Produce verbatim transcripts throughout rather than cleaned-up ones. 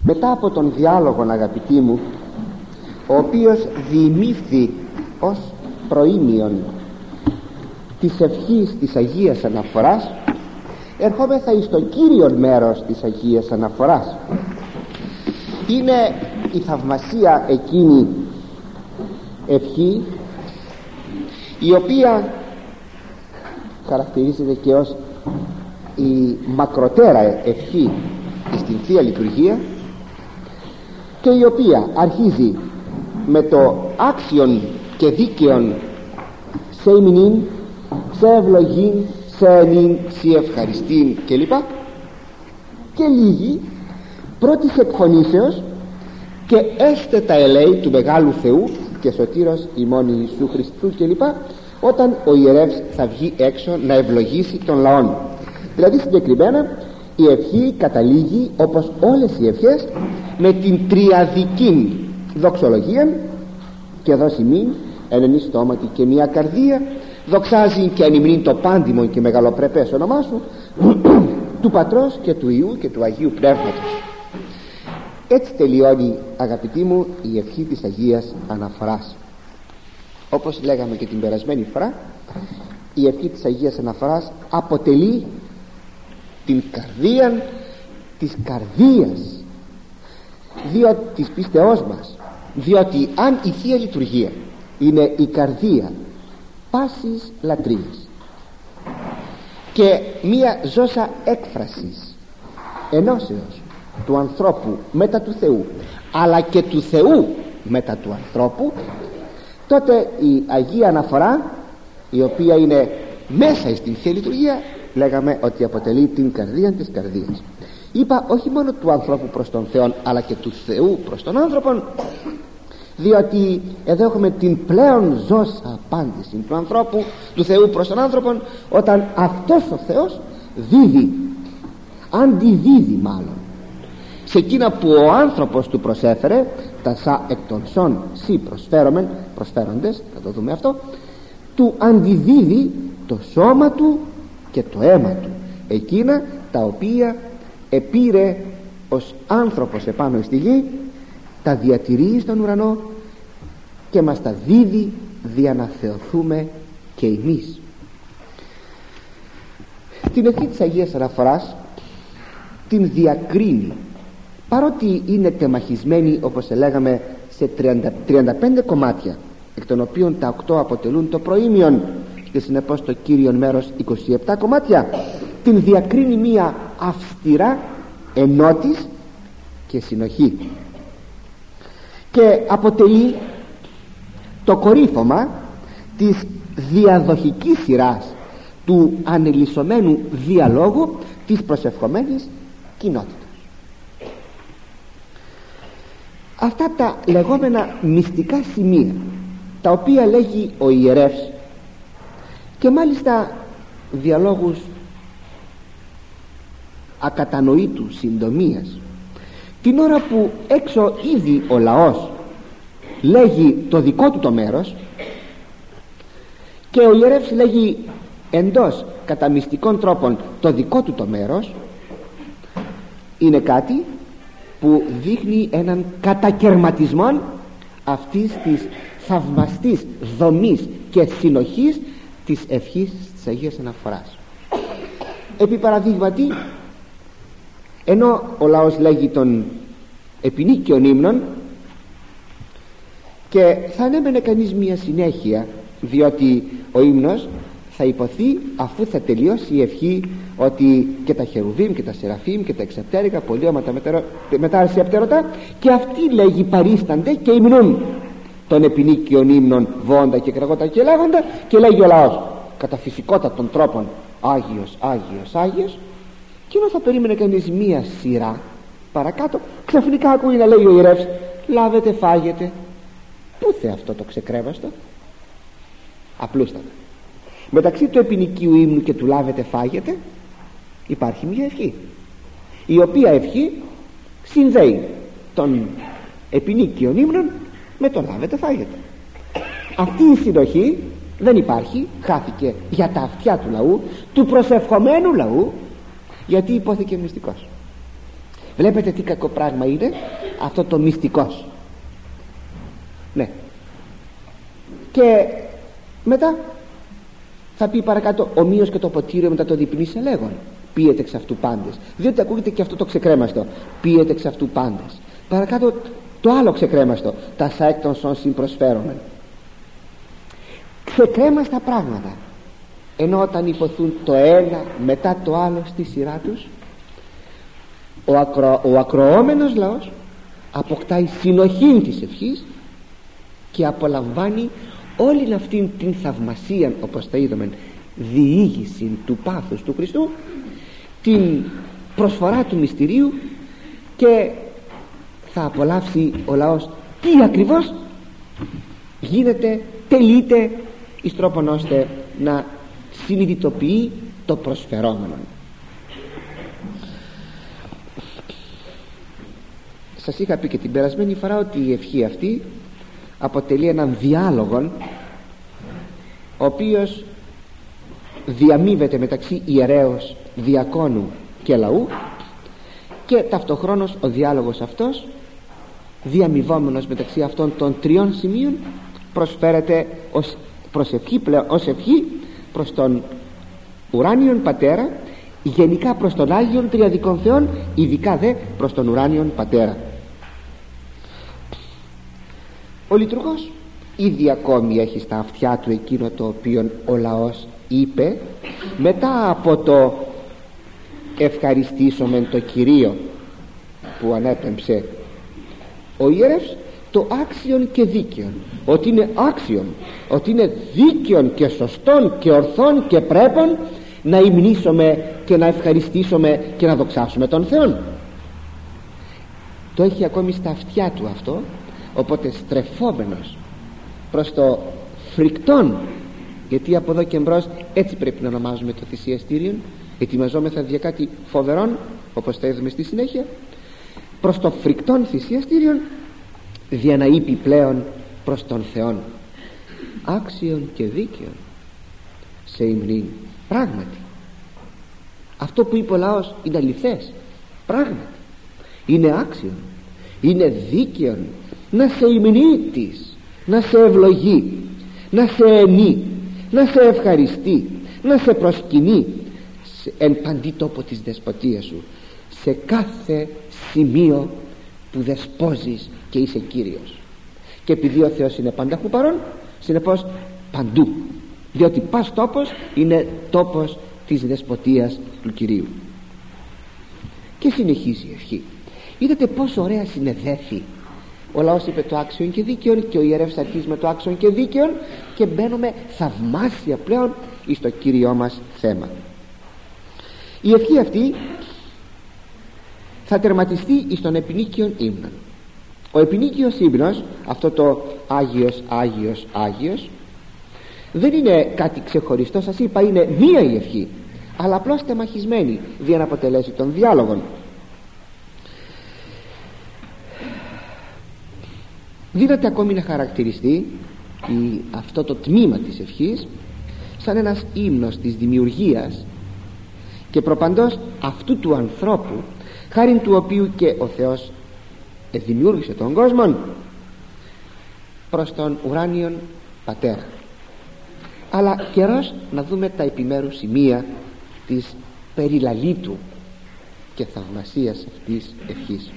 Μετά από τον διάλογο, αγαπητοί μου, ο οποίος διημήφθη ως προήμιον της ευχής της Αγίας Αναφοράς, ερχόμεθα εις το κύριο μέρος της Αγίας Αναφοράς. Είναι η θαυμασία εκείνη ευχή η οποία χαρακτηρίζεται και ως η μακροτέρα ευχή στην Θεία Λειτουργία και η οποία αρχίζει με το άξιον και δίκαιον σε ημινήν, σε ευλογήν, σε ενήν, σε ευχαριστήν κλπ. Και λίγη πρώτης εκφωνήσεως και έστε τα ελέη του Μεγάλου Θεού και Σωτήρος ημών Ιησού Χριστού κλπ. Όταν ο ιερεύς θα βγει έξω να ευλογήσει τον λαόν. Δηλαδή συγκεκριμένα η ευχή καταλήγει, όπως όλες οι ευχές, με την τριαδική δοξολογία και δώσει μην εν εις στόματι και μια καρδία, δοξάζει και ανυμνήν το πάντιμον και μεγαλοπρεπές όνομά σου, του Πατρός και του Υιού και του Αγίου Πνεύματος. Έτσι τελειώνει, αγαπητοί μου, η ευχή της Αγίας Αναφοράς. Όπως λέγαμε και την περασμένη φορά, η ευχή της Αγίας Αναφοράς αποτελεί την καρδία της καρδίας, διότι της πίστεώς μας, διότι αν η Θεία Λειτουργία είναι η καρδία πάσης λατρείας και μία ζώσα έκφρασης ενώσεως του ανθρώπου μετά του Θεού, αλλά και του Θεού μετά του ανθρώπου, τότε η Αγία Αναφορά, η οποία είναι μέσα στην Θεία Λειτουργία, λέγαμε ότι αποτελεί την καρδία της καρδίας. Είπα όχι μόνο του ανθρώπου προς τον Θεό, αλλά και του Θεού προς τον άνθρωπο, διότι εδώ έχουμε την πλέον ζώσα απάντηση του ανθρώπου, του Θεού προς τον άνθρωπο, όταν αυτός ο Θεός δίδει, αντιδίδει μάλλον σε εκείνα που ο άνθρωπος του προσέφερε, τα σα εκ των σών σι προσφέρομεν, προσφέροντες, θα το δούμε αυτό, του αντιδίδει το σώμα του και το αίμα του, εκείνα τα οποία επήρε ως άνθρωπος επάνω στη γη, τα διατηρεί στον ουρανό και μας τα δίδει δια να θεωθούμε και εμείς. Την ευχή της Αγίας Αναφοράς την διακρίνει, παρότι είναι τεμαχισμένη, όπως λέγαμε, σε τριάντα, τριάντα πέντε κομμάτια, εκ των οποίων τα οκτώ αποτελούν το προήμιον και συνεπώς το κύριον μέρος είκοσι επτά κομμάτια, την διακρίνει μία αυστηρά ενότης και συνοχή και αποτελεί το κορύφωμα της διαδοχικής σειράς του ανελισσομένου διαλόγου της προσευχομένης κοινότητας. Αυτά τα λεγόμενα μυστικά σημεία, τα οποία λέγει ο ιερεύς, και μάλιστα διαλόγους ακατανοήτου συντομίας, την ώρα που έξω ήδη ο λαός λέγει το δικό του το μέρος και ο ιερεύς λέγει εντός κατά μυστικών τρόπων το δικό του το μέρος, είναι κάτι που δείχνει έναν κατακερματισμό αυτής της θαυμαστής δομής και συνοχής της ευχής της Αγίας Αναφοράς. Επί παραδείγματι, ενώ ο λαός λέγει τον επινίκιον ύμνων, και θα ανέμενε κανείς μια συνέχεια, διότι ο ύμνος θα υποθεί αφού θα τελειώσει η ευχή ότι και τα χερουβίμ και τα σεραφίμ και τα εξαπτέρικα πολιώματα μετά αρσιαπτέρωτα, και αυτοί, λέγει, παρίστανται και υμνούν των επινίκιων ύμνων βόντα και κραγότα και λέγοντα, και λέγει ο λαός κατά φυσικότατων τρόπων Άγιος, Άγιος, Άγιος, και ενώ θα περίμενε κανείς μία σειρά παρακάτω, ξαφνικά ακούει να λέει ο ιερεύς λάβετε φάγετε. Πού θε αυτό το ξεκρέβαστο? Απλούστατα, μεταξύ του επινικίου ύμνου και του λάβετε φάγετε υπάρχει μια ευχή, η οποία ευχή συνδέει τον επινίκιον ύμνων με το λάβετε φάγετε. Αυτή η συνοχή δεν υπάρχει, χάθηκε για τα αυτιά του λαού, του προσευχομένου λαού, γιατί υπόθηκε μυστικός. Βλέπετε τι κακό πράγμα είναι αυτό το μυστικός. Ναι. Και μετά θα πει παρακάτω, ομοίως και το ποτήριο μετά το διπνίσε λέγον, πίετε εξ αυτού πάντες. Διότι ακούγεται και αυτό το ξεκρέμαστο, πίετε εξ αυτού πάντες. Παρακάτω το άλλο ξεκρέμαστο, τα σάεκτον σον συμπροσφέρομεν. Ξεκρέμαστα πράγματα. Ενώ όταν υποθούν το ένα μετά το άλλο στη σειρά τους, ο, ακρο, ο ακροόμενος λαός αποκτάει συνοχή της ευχής και απολαμβάνει όλη αυτήν την θαυμασία, όπως τα είδαμε, διήγηση του πάθους του Χριστού, την προσφορά του μυστηρίου, και θα απολαύσει ο λαός τι ακριβώς γίνεται, τελείται εις τρόπον ώστε να συνειδητοποιεί το προσφερόμενο. Σας είχα πει και την περασμένη φορά ότι η ευχή αυτή αποτελεί έναν διάλογο ο οποίος διαμείβεται μεταξύ ιερέως, διακόνου και λαού, και ταυτοχρόνως ο διάλογος αυτός, διαμοιβόμενος μεταξύ αυτών των τριών σημείων, προσφέρεται ως προσευχή, πλέον ως ευχή προς τον ουράνιον Πατέρα, γενικά προς τον Άγιον Τριαδικών Θεών, ειδικά δε προς τον ουράνιον Πατέρα. Ο λειτουργός ήδη ακόμη έχει στα αυτιά του εκείνο το οποίο ο λαός είπε μετά από το ευχαριστήσομεν το Κυρίο που ανέπεμψε ο ιερεύς, το άξιον και δίκαιον, ότι είναι άξιον, ότι είναι δίκαιον και σωστόν και ορθόν και πρέπον να υμνήσουμε και να ευχαριστήσουμε και να δοξάσουμε τον Θεόν. Το έχει ακόμη στα αυτιά του αυτό, οπότε στρεφόμενος προς το φρικτόν, γιατί από εδώ και μπρος έτσι πρέπει να ονομάζουμε το θυσιαστήριο, ετοιμαζόμεθα για κάτι φοβερόν, όπως θα είδαμε στη συνέχεια, προς το φρικτόν θυσιαστήριον, για να είπε πλέον προς τον Θεόν, άξιον και δίκαιον σε υμνήν. Πράγματι αυτό που είπε ο λαός είναι αληθές, πράγματι είναι άξιον, είναι δίκαιον να σε υμνήτης, να σε ευλογεί, να σε ενεί, να σε ευχαριστεί, να σε προσκυνεί εν παντή τόπο της δεσποτείας σου, σε κάθε σημείο που δεσπόζεις και είσαι Κύριος. Και επειδή ο Θεός είναι πανταχού παρόν, συνεπώς παντού, διότι πας τόπος είναι τόπος της δεσποτείας του Κυρίου. Και συνεχίζει η ευχή. Είδατε πόσο ωραία συνεδέφει. Ο λαός είπε το άξιον και δίκαιον, και ο ιερεύς αρχίζει με το άξιον και δίκαιον, και μπαίνουμε θαυμάσια πλέον εις το Κύριό μας θέμα. Η ευχή αυτή θα τερματιστεί εις τον επινίκιον ύμνον. Ο επινίκιος ύμνος, αυτό το Άγιος, Άγιος, Άγιος, δεν είναι κάτι ξεχωριστό. Σας είπα, είναι μία η ευχή, αλλά απλώς τεμαχισμένη για να αποτελέσει τον διάλογο. Δίνεται ακόμη να χαρακτηριστεί η, αυτό το τμήμα της ευχής σαν ένας ύμνος της δημιουργίας και προπαντός αυτού του ανθρώπου, χάριν του οποίου και ο Θεός δημιούργησε τον κόσμο, προς τον ουράνιον Πατέρα. Αλλά καιρός να δούμε τα επιμέρους σημεία της περιλαλήτου και θαυμασίας αυτής ευχής.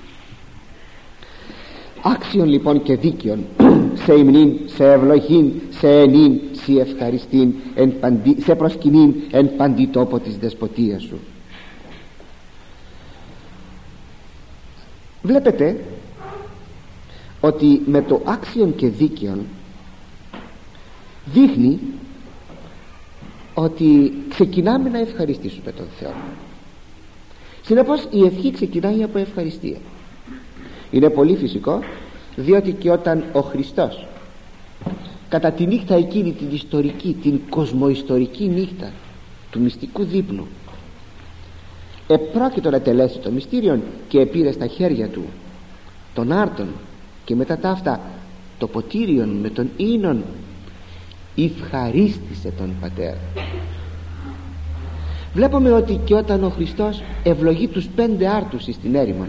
Άξιον λοιπόν και δίκαιον σε υμνήν, σε ευλογήν, σε ενήν, σε ευχαριστήν, εν παντή, σε προσκυνήν εν παντή τόπο της δεσποτείας σου. Βλέπετε ότι με το άξιον και δίκαιον δείχνει ότι ξεκινάμε να ευχαριστήσουμε τον Θεό. Συνεπώς η ευχή ξεκινάει από ευχαριστία. Είναι πολύ φυσικό, διότι και όταν ο Χριστός κατά τη νύχτα εκείνη την ιστορική, την κοσμοϊστορική νύχτα του μυστικού δείπνου, επρόκειτο να τελέσει το μυστήριο και επήρε στα χέρια του τον άρτον και μετά τα αυτά το ποτήριον με τον ίνον, ευχαρίστησε τον Πατέρα. βλέπουμε ότι και όταν ο Χριστός ευλογεί τους πέντε άρτους στην έρημον,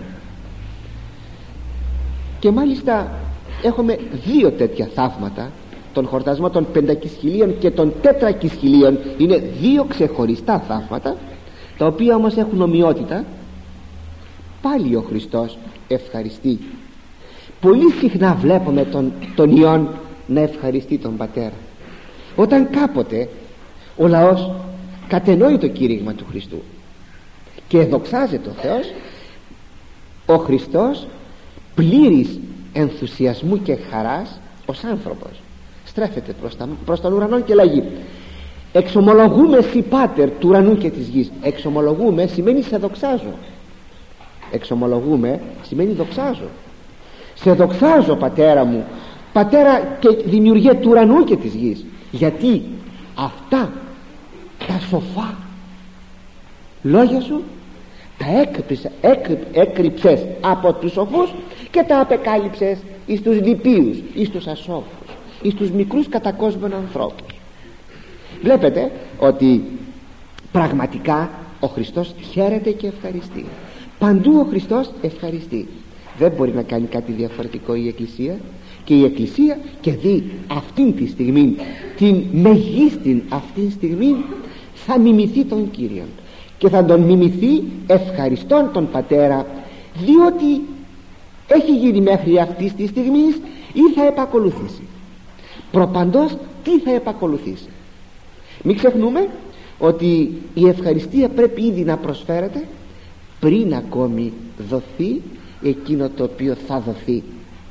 και μάλιστα έχουμε δύο τέτοια θαύματα, τον χορτασμό των πεντακισχυλίων και των τέτρακισχυλίων, είναι δύο ξεχωριστά θαύματα, τα οποία όμως έχουν ομοιότητα. Πάλι ο Χριστός ευχαριστεί. Πολύ συχνά βλέπουμε τον, τον Υιόν να ευχαριστεί τον Πατέρα. Όταν κάποτε ο λαός κατενόει το κήρυγμα του Χριστού και δοξάζεται ο Θεός, ο Χριστός πλήρης ενθουσιασμού και χαράς ως άνθρωπος στρέφεται προς, τα, προς τον ουρανό και λέγει: εξομολογούμε σοι Πάτερ του ουρανού και της γης. Εξομολογούμε σημαίνει σε δοξάζω. Εξομολογούμε σημαίνει δοξάζω. Σε δοξάζω, Πατέρα μου, Πατέρα και δημιουργέ του ουρανού και της γης, γιατί αυτά τα σοφά λόγια σου τα έκρυψες, έκρυψες από τους σοφούς και τα απεκάλυψες εις τους λυπίους, εις τους ασόφους, εις τους μικρούς κατακόσμων ανθρώπους. Βλέπετε ότι πραγματικά ο Χριστός χαίρεται και ευχαριστεί. Παντού ο Χριστός ευχαριστεί. Δεν μπορεί να κάνει κάτι διαφορετικό η Εκκλησία, και η Εκκλησία και δει αυτήν τη στιγμή, την μεγίστην αυτήν στιγμή, θα μιμηθεί τον Κύριον και θα τον μιμηθεί ευχαριστών τον Πατέρα, διότι έχει γίνει μέχρι αυτής της στιγμής ή θα επακολουθήσει. Προπαντός τι θα επακολουθήσει. Μην ξεχνούμε ότι η ευχαριστία πρέπει ήδη να προσφέρεται πριν ακόμη δοθεί εκείνο το οποίο θα δοθεί.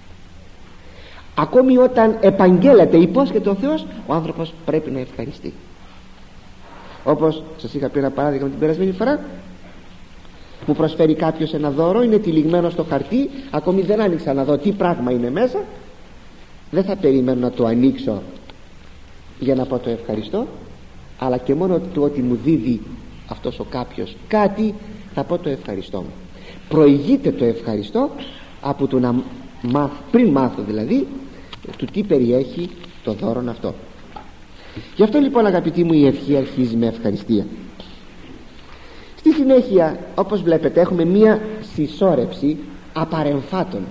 Ακόμη όταν επαγγέλλεται, υπόσχεται ο Θεός, ο άνθρωπος πρέπει να ευχαριστεί. Όπως σας είχα πει ένα παράδειγμα την περασμένη φορά, μου προσφέρει κάποιος ένα δώρο, είναι τυλιγμένο στο χαρτί, ακόμη δεν άνοιξα να δω τι πράγμα είναι μέσα. Δεν θα περιμένω να το ανοίξω για να πω το ευχαριστώ, αλλά και μόνο το ότι μου δίδει αυτός ο κάποιος κάτι, θα πω το ευχαριστώ μου. Προηγείται το ευχαριστώ από το να μάθω, πριν μάθω δηλαδή του τι περιέχει το δώρο αυτό. Γι' αυτό λοιπόν, αγαπητοί μου, η ευχή αρχίζει με ευχαριστία. Στη συνέχεια, όπως βλέπετε, έχουμε μία συσσόρευση απαρεμφάτων.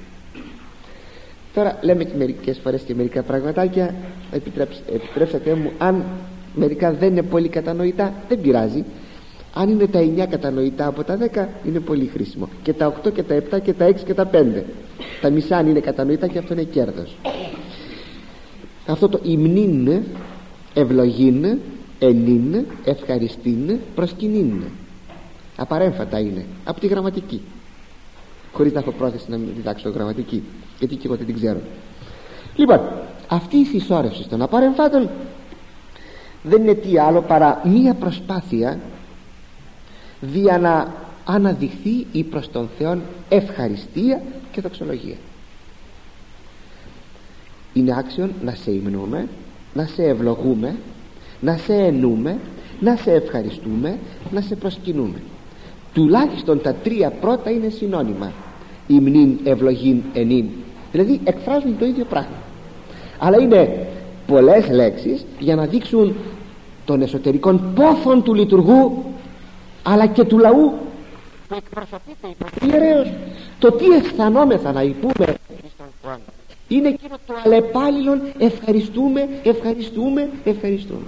Τώρα λέμε και μερικές φορές και μερικά πραγματάκια, επιτρέψατε μου, αν μερικά δεν είναι πολύ κατανοητά, δεν πειράζει. Αν είναι τα εννιά κατανοητά από τα δέκα, είναι πολύ χρήσιμο. Και τα οκτώ και τα επτά και τα έξι και τα πέντε. Τα μισά αν είναι κατανοητά, και αυτό είναι κέρδος. Αυτό το υμνήν, ευλογήν, ενήν, ευχαριστήν, προσκυνήν, απαρέμφατα είναι από τη γραμματική, χωρίς να έχω πρόθεση να διδάξω γραμματική, γιατί και εγώ δεν την ξέρω. Λοιπόν, αυτή η συσσόρευση των απαρεμφάτων δεν είναι τι άλλο παρά μία προσπάθεια δια να αναδειχθεί η προς τον Θεόν ευχαριστία και δοξολογία. Είναι άξιον να σε υμνούμε, να σε ευλογούμε, να σε ενούμε, να σε ευχαριστούμε, να σε προσκυνούμε. Τουλάχιστον τα τρία πρώτα είναι συνώνυμα, υμνήν, ευλογήν, ενήν, δηλαδή εκφράζουν το ίδιο πράγμα, αλλά είναι πολλές λέξεις για να δείξουν των εσωτερικών πόθων του λειτουργού, αλλά και του λαού που εκπροσωπείται ιερέως. Το τι αισθανόμεθα να υπούμε είναι εκείνο το αλλεπάλληλον ευχαριστούμε, ευχαριστούμε, ευχαριστούμε.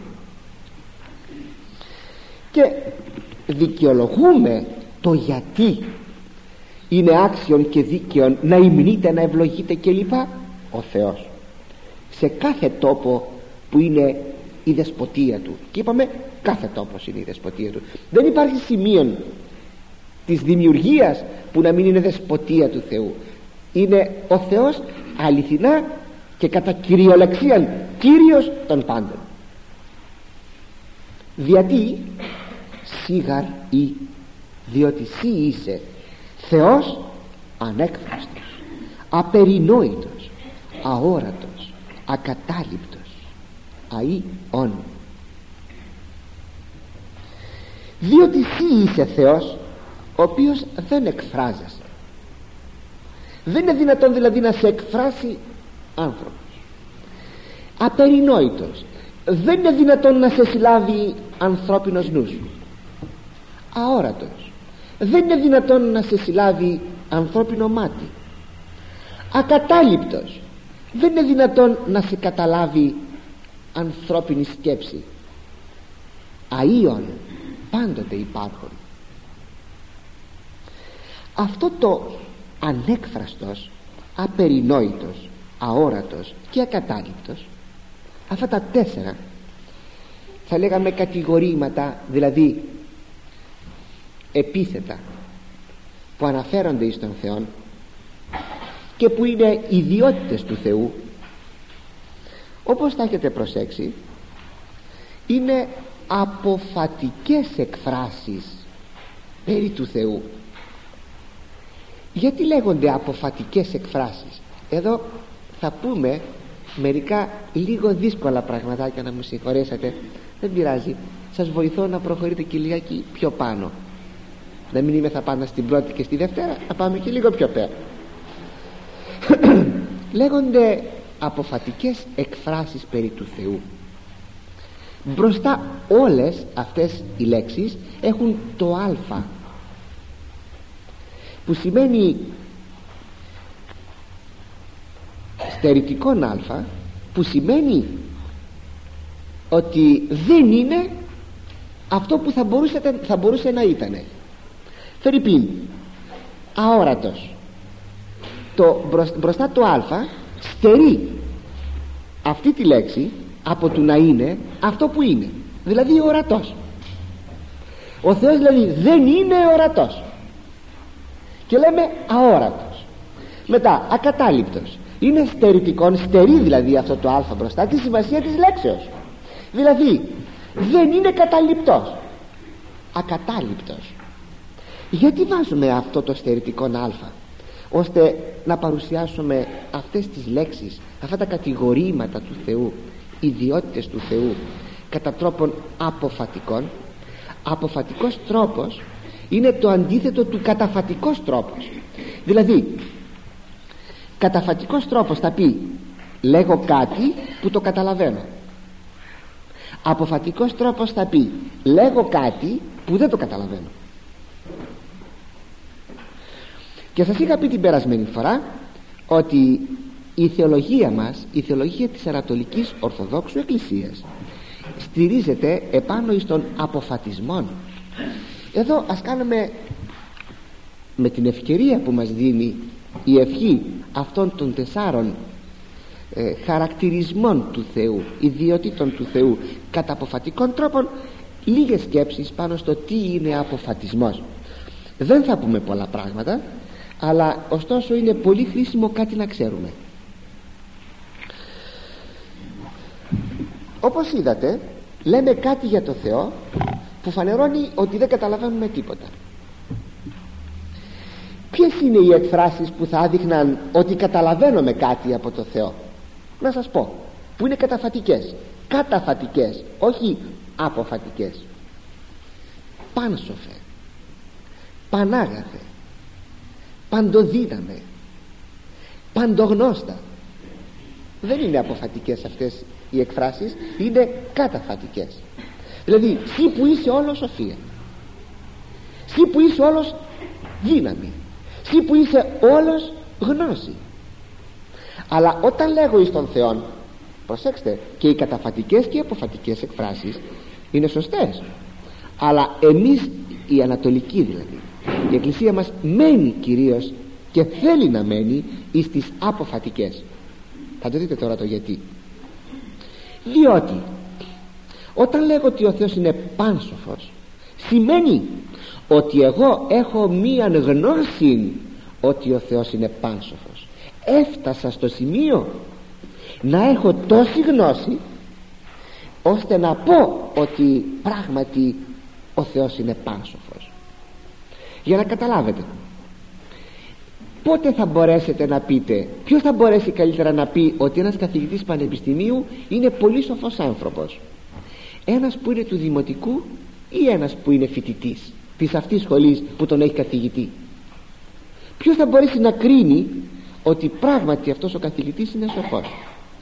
Και δικαιολογούμε το γιατί είναι άξιον και δίκαιον να υμνείτε, να ευλογείτε κλπ. Ο Θεός σε κάθε τόπο που είναι η δεσποτεία του. Και είπαμε, κάθε τόπος είναι η δεσποτεία του. Δεν υπάρχει σημείο της δημιουργίας που να μην είναι δεσποτεία του Θεού. Είναι ο Θεός αληθινά και κατά κυριολεξίαν Κύριος των πάντων. Γιατί σίγαρ ή, διότι σύ είσαι Θεός ανέκφραστος, απερινόητος, αόρατος, ακατάληπτος, αΐ όν. Διότι σύ είσαι Θεός ο οποίος δεν εκφράζεσαι. Δεν είναι δυνατόν δηλαδή να σε εκφράσει άνθρωπος. Απερινόητος, δεν είναι δυνατόν να σε συλλάβει ανθρώπινος νους. αόρατος, δεν είναι δυνατόν να σε συλλάβει ανθρώπινο μάτι. Ακατάληπτος, δεν είναι δυνατόν να σε καταλάβει ανθρώπινη σκέψη. Αΐων, πάντοτε υπάρχουν. Αυτό το ανέκφραστος, απερινόητος, αόρατος και ακατάληπτος, αυτά τα τέσσερα θα λέγαμε κατηγορήματα, δηλαδή επίθετα που αναφέρονται εις τον Θεόν και που είναι ιδιότητες του Θεού, όπως θα έχετε προσέξει, είναι αποφατικές εκφράσεις περί του Θεού. Γιατί λέγονται αποφατικές εκφράσεις? Εδώ θα πούμε μερικά λίγο δύσκολα πραγματάκια, να μου συγχωρέσετε, δεν πειράζει, σας βοηθώ να προχωρείτε και λιγάκι πιο πάνω, να μην είμαι θα πάνω στην πρώτη και στη δευτέρα, θα πάμε και λίγο πιο πέρα. Λέγονται αποφατικές εκφράσεις περί του Θεού. Μπροστά όλες αυτές οι λέξεις έχουν το α, που σημαίνει στερητικόν α, που σημαίνει ότι δεν είναι αυτό που θα μπορούσε, θα μπορούσε να ήταν. Φερρυπίν, αόρατος, το, μπροστά το α στερεί αυτή τη λέξη από το να είναι αυτό που είναι, δηλαδή ορατός. Ο Θεός δηλαδή δεν είναι ορατός και λέμε αόρατος. Μετά ακατάληπτος, είναι στερητικόν, στερεί δηλαδή αυτό το α μπροστά τη σημασία της λέξεως, δηλαδή δεν είναι καταληπτός, ακατάληπτος. Γιατί βάζουμε αυτό το στερητικόν α? Ώστε να παρουσιάσουμε αυτές τις λέξεις, αυτά τα κατηγορήματα του Θεού, ιδιότητες του Θεού, κατά τρόπον αποφατικών. Αποφατικός τρόπος είναι το αντίθετο του καταφατικός τρόπος. Δηλαδή καταφατικός τρόπος θα πει λέγω κάτι που το καταλαβαίνω. Αποφατικός τρόπος θα πει λέγω κάτι που δεν το καταλαβαίνω. Και σας είχα πει την περασμένη φορά ότι η θεολογία μας, η θεολογία της Ανατολικής Ορθοδόξου Εκκλησίας, στηρίζεται επάνω εις των αποφατισμών. Εδώ ας κάνουμε, με την ευκαιρία που μας δίνει η ευχή αυτών των τεσσάρων ε, χαρακτηρισμών του Θεού, ιδιότητων του Θεού, κατά αποφατικών τρόπων, λίγες σκέψεις πάνω στο τι είναι αποφατισμός. Δεν θα πούμε πολλά πράγματα, αλλά ωστόσο είναι πολύ χρήσιμο κάτι να ξέρουμε. Όπως είδατε, λέμε κάτι για το Θεό που φανερώνει ότι δεν καταλαβαίνουμε τίποτα. Ποιες είναι οι εκφράσεις που θα άδειχναν ότι καταλαβαίνουμε κάτι από το Θεό? Να σας πω, που είναι καταφατικές. Καταφατικές, όχι αποφατικές. Πάνσοφε, πανάγαθε, παντοδύναμε, παντογνώστα. Δεν είναι αποφατικές αυτές οι εκφράσεις, είναι καταφατικές. Δηλαδή εσύ που είσαι όλος σοφία, εσύ που είσαι όλος δύναμη, εσύ που είσαι όλος γνώση. Αλλά όταν λέγω εις τον Θεόν, προσέξτε, και οι καταφατικές και οι αποφατικές εκφράσεις είναι σωστές, αλλά εμείς οι Ανατολικοί, δηλαδή η Εκκλησία μας μένει κυρίως και θέλει να μένει εις τις αποφατικές. Θα το δείτε τώρα το γιατί. Διότι όταν λέγω ότι ο Θεός είναι πάνσοφος, σημαίνει ότι εγώ έχω μία γνώση ότι ο Θεός είναι πάνσοφος. Έφτασα στο σημείο να έχω τόση γνώση ώστε να πω ότι πράγματι ο Θεός είναι πάνσοφος. Για να καταλάβετε, πότε θα μπορέσετε να πείτε, ποιος θα μπορέσει καλύτερα να πει ότι ένας καθηγητής πανεπιστημίου είναι πολύ σοφός άνθρωπος? Ένας που είναι του δημοτικού ή ένας που είναι φοιτητής της αυτής σχολής που τον έχει καθηγητή? Ποιος θα μπορέσει να κρίνει ότι πράγματι αυτός ο καθηγητής είναι σοφός?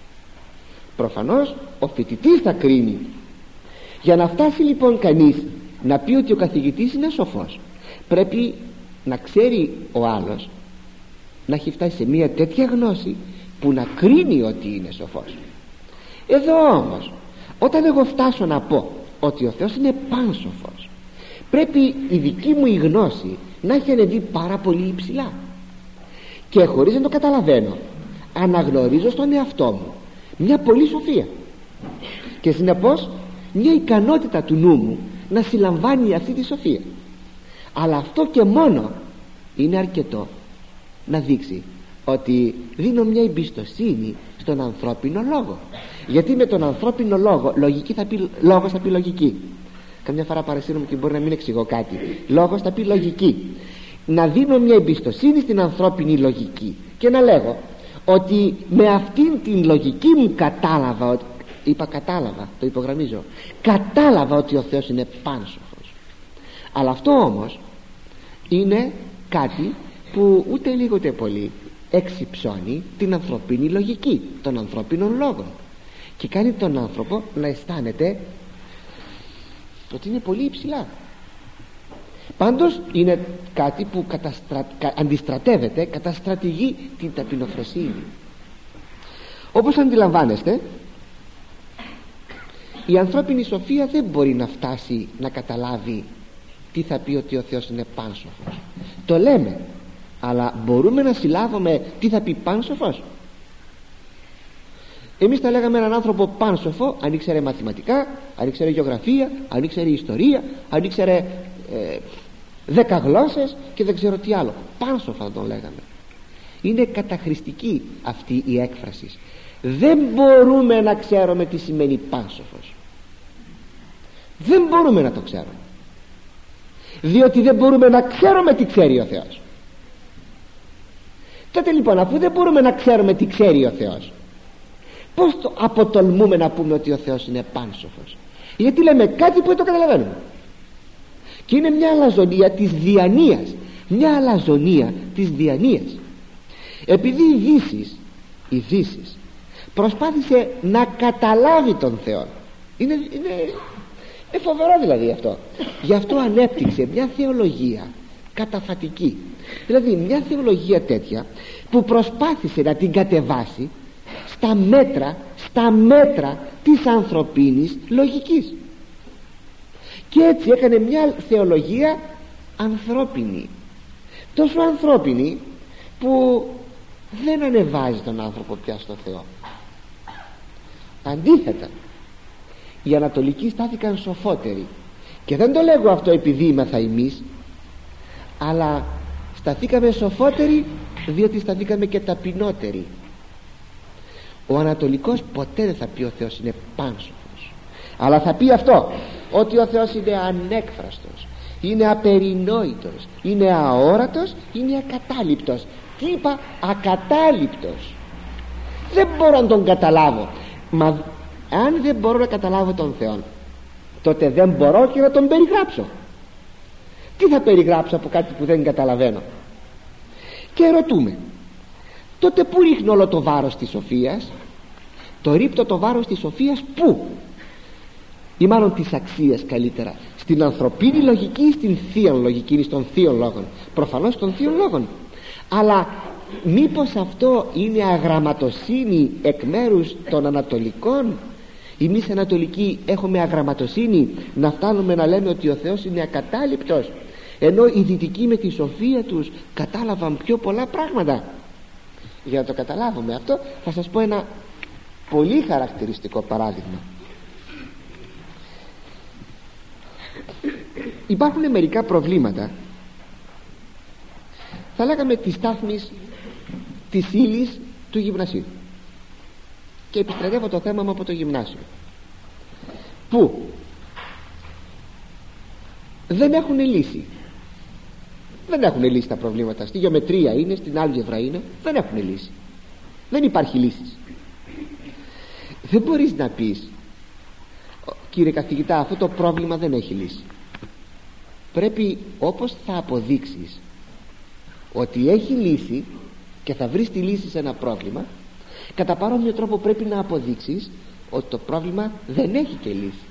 Προφανώς ο φοιτητής θα κρίνει. Για να φτάσει λοιπόν κανείς να πει ότι ο καθηγητής είναι σοφός, πρέπει να ξέρει ο άλλος, να έχει φτάσει σε μια τέτοια γνώση που να κρίνει ότι είναι σοφός. Εδώ όμως, όταν εγώ φτάσω να πω ότι ο Θεός είναι πάνσοφος, πρέπει η δική μου η γνώση να έχει ανεβεί πάρα πολύ υψηλά, και χωρίς να το καταλαβαίνω αναγνωρίζω στον εαυτό μου μια πολύ σοφία και συνεπώς μια ικανότητα του νου μου να συλλαμβάνει αυτή τη σοφία. Αλλά αυτό και μόνο είναι αρκετό να δείξει ότι δίνω μια εμπιστοσύνη στον ανθρώπινο λόγο, γιατί με τον ανθρώπινο λόγο, λογική θα πει, λόγος θα πει λογική. Καμιά φορά παρασύρομαι και μπορεί να μην εξηγώ κάτι. Λόγος θα πει λογική. Να δίνω μια εμπιστοσύνη στην ανθρώπινη λογική και να λέγω ότι με αυτήν την λογική μου κατάλαβα, είπα κατάλαβα, το υπογραμμίζω, κατάλαβα ότι ο Θεός είναι πάνσοφος. Αλλά αυτό όμως είναι κάτι που ούτε λίγο ούτε πολύ εξυψώνει την ανθρωπίνη λογική, των ανθρώπινων λόγων, και κάνει τον άνθρωπο να αισθάνεται ότι είναι πολύ υψηλά. Πάντως είναι κάτι που καταστρα... αντιστρατεύεται, καταστρατηγεί την ταπεινοφροσύνη. Όπως αντιλαμβάνεστε, η ανθρώπινη σοφία δεν μπορεί να φτάσει να καταλάβει τι θα πει ότι ο Θεός είναι πάνσοφος. Το λέμε, αλλά μπορούμε να συλλάβουμε τι θα πει πάνσοφος? Εμείς θα λέγαμε έναν άνθρωπο πάνσοφο αν ήξερε μαθηματικά, αν ήξερε γεωγραφία, αν ήξερε ιστορία, αν ήξερε ε, δέκα γλώσσες και δεν ξέρω τι άλλο. Πάνσοφο θα τον λέγαμε. Είναι καταχρηστική αυτή η έκφραση. Δεν μπορούμε να ξέρουμε τι σημαίνει πάνσοφος. Δεν μπορούμε να το ξέρουμε, διότι δεν μπορούμε να ξέρουμε τι ξέρει ο Θεός. Τότε λοιπόν, αφού δεν μπορούμε να ξέρουμε τι ξέρει ο Θεός, πώς το αποτολμούμε να πούμε ότι ο Θεός είναι πάνσοφος? Γιατί λέμε κάτι που δεν το καταλαβαίνουμε, και είναι μια αλαζονία της διανοίας, μια αλαζονία της διανοίας. Επειδή η Δύσης, η Δύσης προσπάθησε να καταλάβει τον Θεό, είναι, είναι, είναι φοβερό δηλαδή αυτό. Γι' αυτό ανέπτυξε μια θεολογία καταφατική, δηλαδή μια θεολογία τέτοια που προσπάθησε να την κατεβάσει στα μέτρα, στα μέτρα της ανθρωπίνης λογικής, και έτσι έκανε μια θεολογία ανθρώπινη, τόσο ανθρώπινη που δεν ανεβάζει τον άνθρωπο πια στο Θεό. Αντίθετα, οι Ανατολικοί στάθηκαν σοφότεροι, και δεν το λέγω αυτό επειδή είμαστε εμείς, αλλά σταθήκαμε σοφότεροι διότι σταθήκαμε και ταπεινότεροι. Ο Ανατολικός ποτέ δεν θα πει ο Θεός είναι πάνσοφος, αλλά θα πει αυτό, ότι ο Θεός είναι ανέκφραστος, είναι απερινόητος, είναι αόρατος, είναι ακατάληπτος. Τι είπα? Ακατάληπτος. Δεν μπορώ να τον καταλάβω. Μα αν δεν μπορώ να καταλάβω τον Θεό, τότε δεν μπορώ και να τον περιγράψω. Τι θα περιγράψω από κάτι που δεν καταλαβαίνω? Και ρωτούμε, τότε πού ρίχνω όλο το βάρος της σοφίας? Το ρίπτω το βάρος της σοφίας πού? Ή μάλλον της αξίας καλύτερα, στην ανθρωπίνη λογική ή στην θεία λογική, στον θείων λόγων? Προφανώς των θείων λόγων. Αλλά μήπως αυτό είναι αγραμματοσύνη εκ μέρους των Ανατολικών? Εμείς Ανατολικοί έχουμε αγραμματοσύνη να φτάνουμε να λέμε ότι ο Θεός είναι ακατάληπτος, ενώ οι Δυτικοί με τη σοφία τους κατάλαβαν πιο πολλά πράγματα. Για να το καταλάβουμε αυτό θα σας πω ένα πολύ χαρακτηριστικό παράδειγμα. Υπάρχουν μερικά προβλήματα, θα λέγαμε της στάθμης της ύλης του γυμνασίου, και επιστρατεύω το θέμα μου από το γυμνάσιο, που δεν έχουν λύση. Δεν έχουν λύσει τα προβλήματα. Στη γεωμετρία είναι, στην άλγευρα είναι, δεν έχουν λύση. Δεν υπάρχει λύση. Δεν μπορείς να πεις, κύριε καθηγητά, αυτό το πρόβλημα δεν έχει λύση. Πρέπει, όπως θα αποδείξεις ότι έχει λύση και θα βρεις τη λύση σε ένα πρόβλημα, κατά παρόμοιο τρόπο πρέπει να αποδείξεις ότι το πρόβλημα δεν έχει και λύση.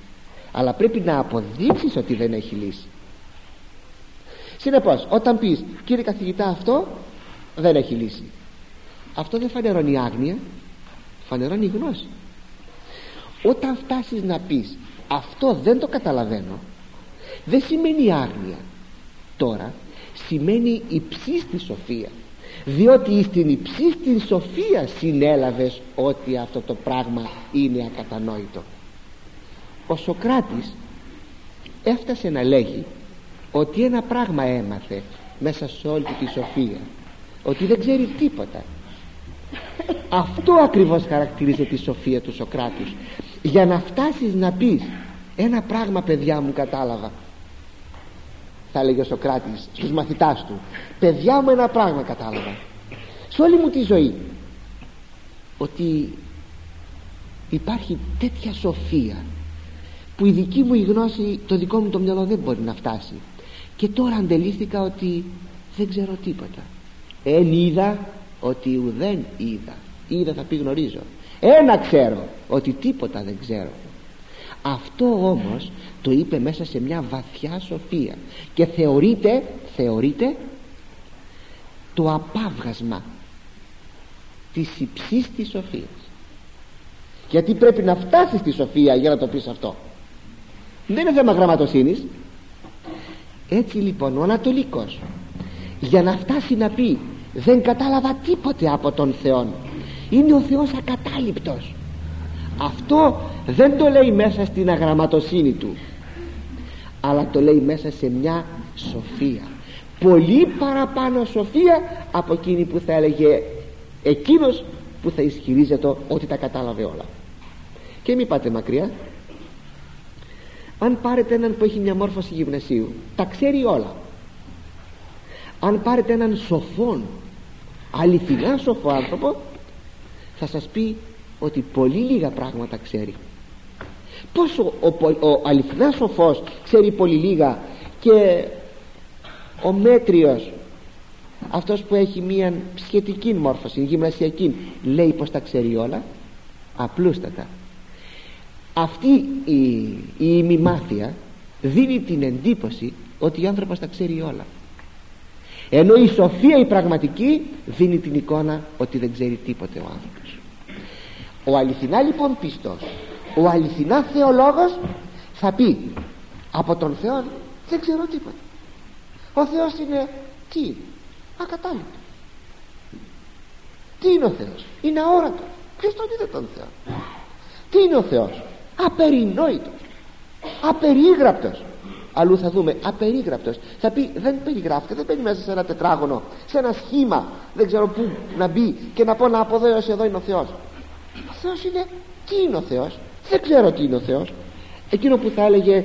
αλλά πρέπει να αποδείξεις ότι δεν έχει λύση. Συνεπώς, όταν πεις κύριε καθηγητά αυτό δεν έχει λύση, αυτό δεν φανερώνει άγνοια, φανερώνει γνώση. Όταν φτάσεις να πεις αυτό δεν το καταλαβαίνω, δεν σημαίνει άγνοια, τώρα σημαίνει υψίστη σοφία, διότι στην υψίστη σοφία συνέλαβες ότι αυτό το πράγμα είναι ακατανόητο. Ο Σωκράτης έφτασε να λέγει ότι ένα πράγμα έμαθε μέσα σε όλη τη σοφία, ότι δεν ξέρει τίποτα. Αυτό ακριβώς χαρακτηρίζει τη σοφία του Σωκράτους. Για να φτάσεις να πεις ένα πράγμα παιδιά μου κατάλαβα, θα έλεγε ο Σωκράτης στους μαθητάς του, παιδιά μου ένα πράγμα κατάλαβα σε όλη μου τη ζωή, ότι υπάρχει τέτοια σοφία που η δική μου η γνώση, το δικό μου το μυαλό δεν μπορεί να φτάσει, και τώρα αντελήφθηκα ότι δεν ξέρω τίποτα. Εν είδα ότι ουδέν είδα, είδα θα πει γνωρίζω, ένα ξέρω ότι τίποτα δεν ξέρω. Αυτό όμως το είπε μέσα σε μια βαθιά σοφία και θεωρείται, θεωρείται το απάβγασμα της υψίστης σοφίας. Γιατί πρέπει να φτάσεις στη σοφία για να το πεις αυτό, δεν είναι θέμα γραμματοσύνης. Έτσι λοιπόν ο Ανατολικός για να φτάσει να πει δεν κατάλαβα τίποτε από τον Θεό, είναι ο Θεός ακατάληπτος, αυτό δεν το λέει μέσα στην αγραμματοσύνη του, αλλά το λέει μέσα σε μια σοφία, πολύ παραπάνω σοφία από εκείνη που θα έλεγε εκείνος που θα ισχυρίζεται ότι τα κατάλαβε όλα. Και μην πάτε μακριά, αν πάρετε έναν που έχει μια μόρφωση γυμνασίου, τα ξέρει όλα. Αν πάρετε έναν σοφόν, αληθινά σοφό άνθρωπο, θα σας πει ότι πολύ λίγα πράγματα ξέρει. Πόσο ο, ο, ο αληθινά σοφός ξέρει πολύ λίγα, και ο μέτριος, αυτός που έχει μια σχετική μόρφωση γυμνασιακή, λέει πως τα ξέρει όλα, απλούστατα. Αυτή η, η ημιμάθεια δίνει την εντύπωση ότι ο άνθρωπος τα ξέρει όλα, ενώ η σοφία η πραγματική δίνει την εικόνα ότι δεν ξέρει τίποτε ο άνθρωπος. Ο αληθινά λοιπόν πιστός, ο αληθινά θεολόγος θα πει από τον Θεό δεν ξέρω τίποτα. Ο Θεός είναι τι είναι? Ακατάληπτο. Τι είναι ο Θεός? Είναι αόρατο. Ποιος τον είδε τον Θεό? Τι είναι ο Θεός? Απερινόητος, απερίγραπτος. Αλλού θα δούμε απερίγραπτος, θα πει δεν περιγράφεται, δεν μπαίνει μέσα σε ένα τετράγωνο, σε ένα σχήμα, δεν ξέρω πού να μπει και να πω να από εδώ έως εδώ είναι ο Θεός. Ο Θεός είναι, τι είναι ο Θεός? Δεν ξέρω τι είναι ο Θεός. Εκείνο που θα έλεγε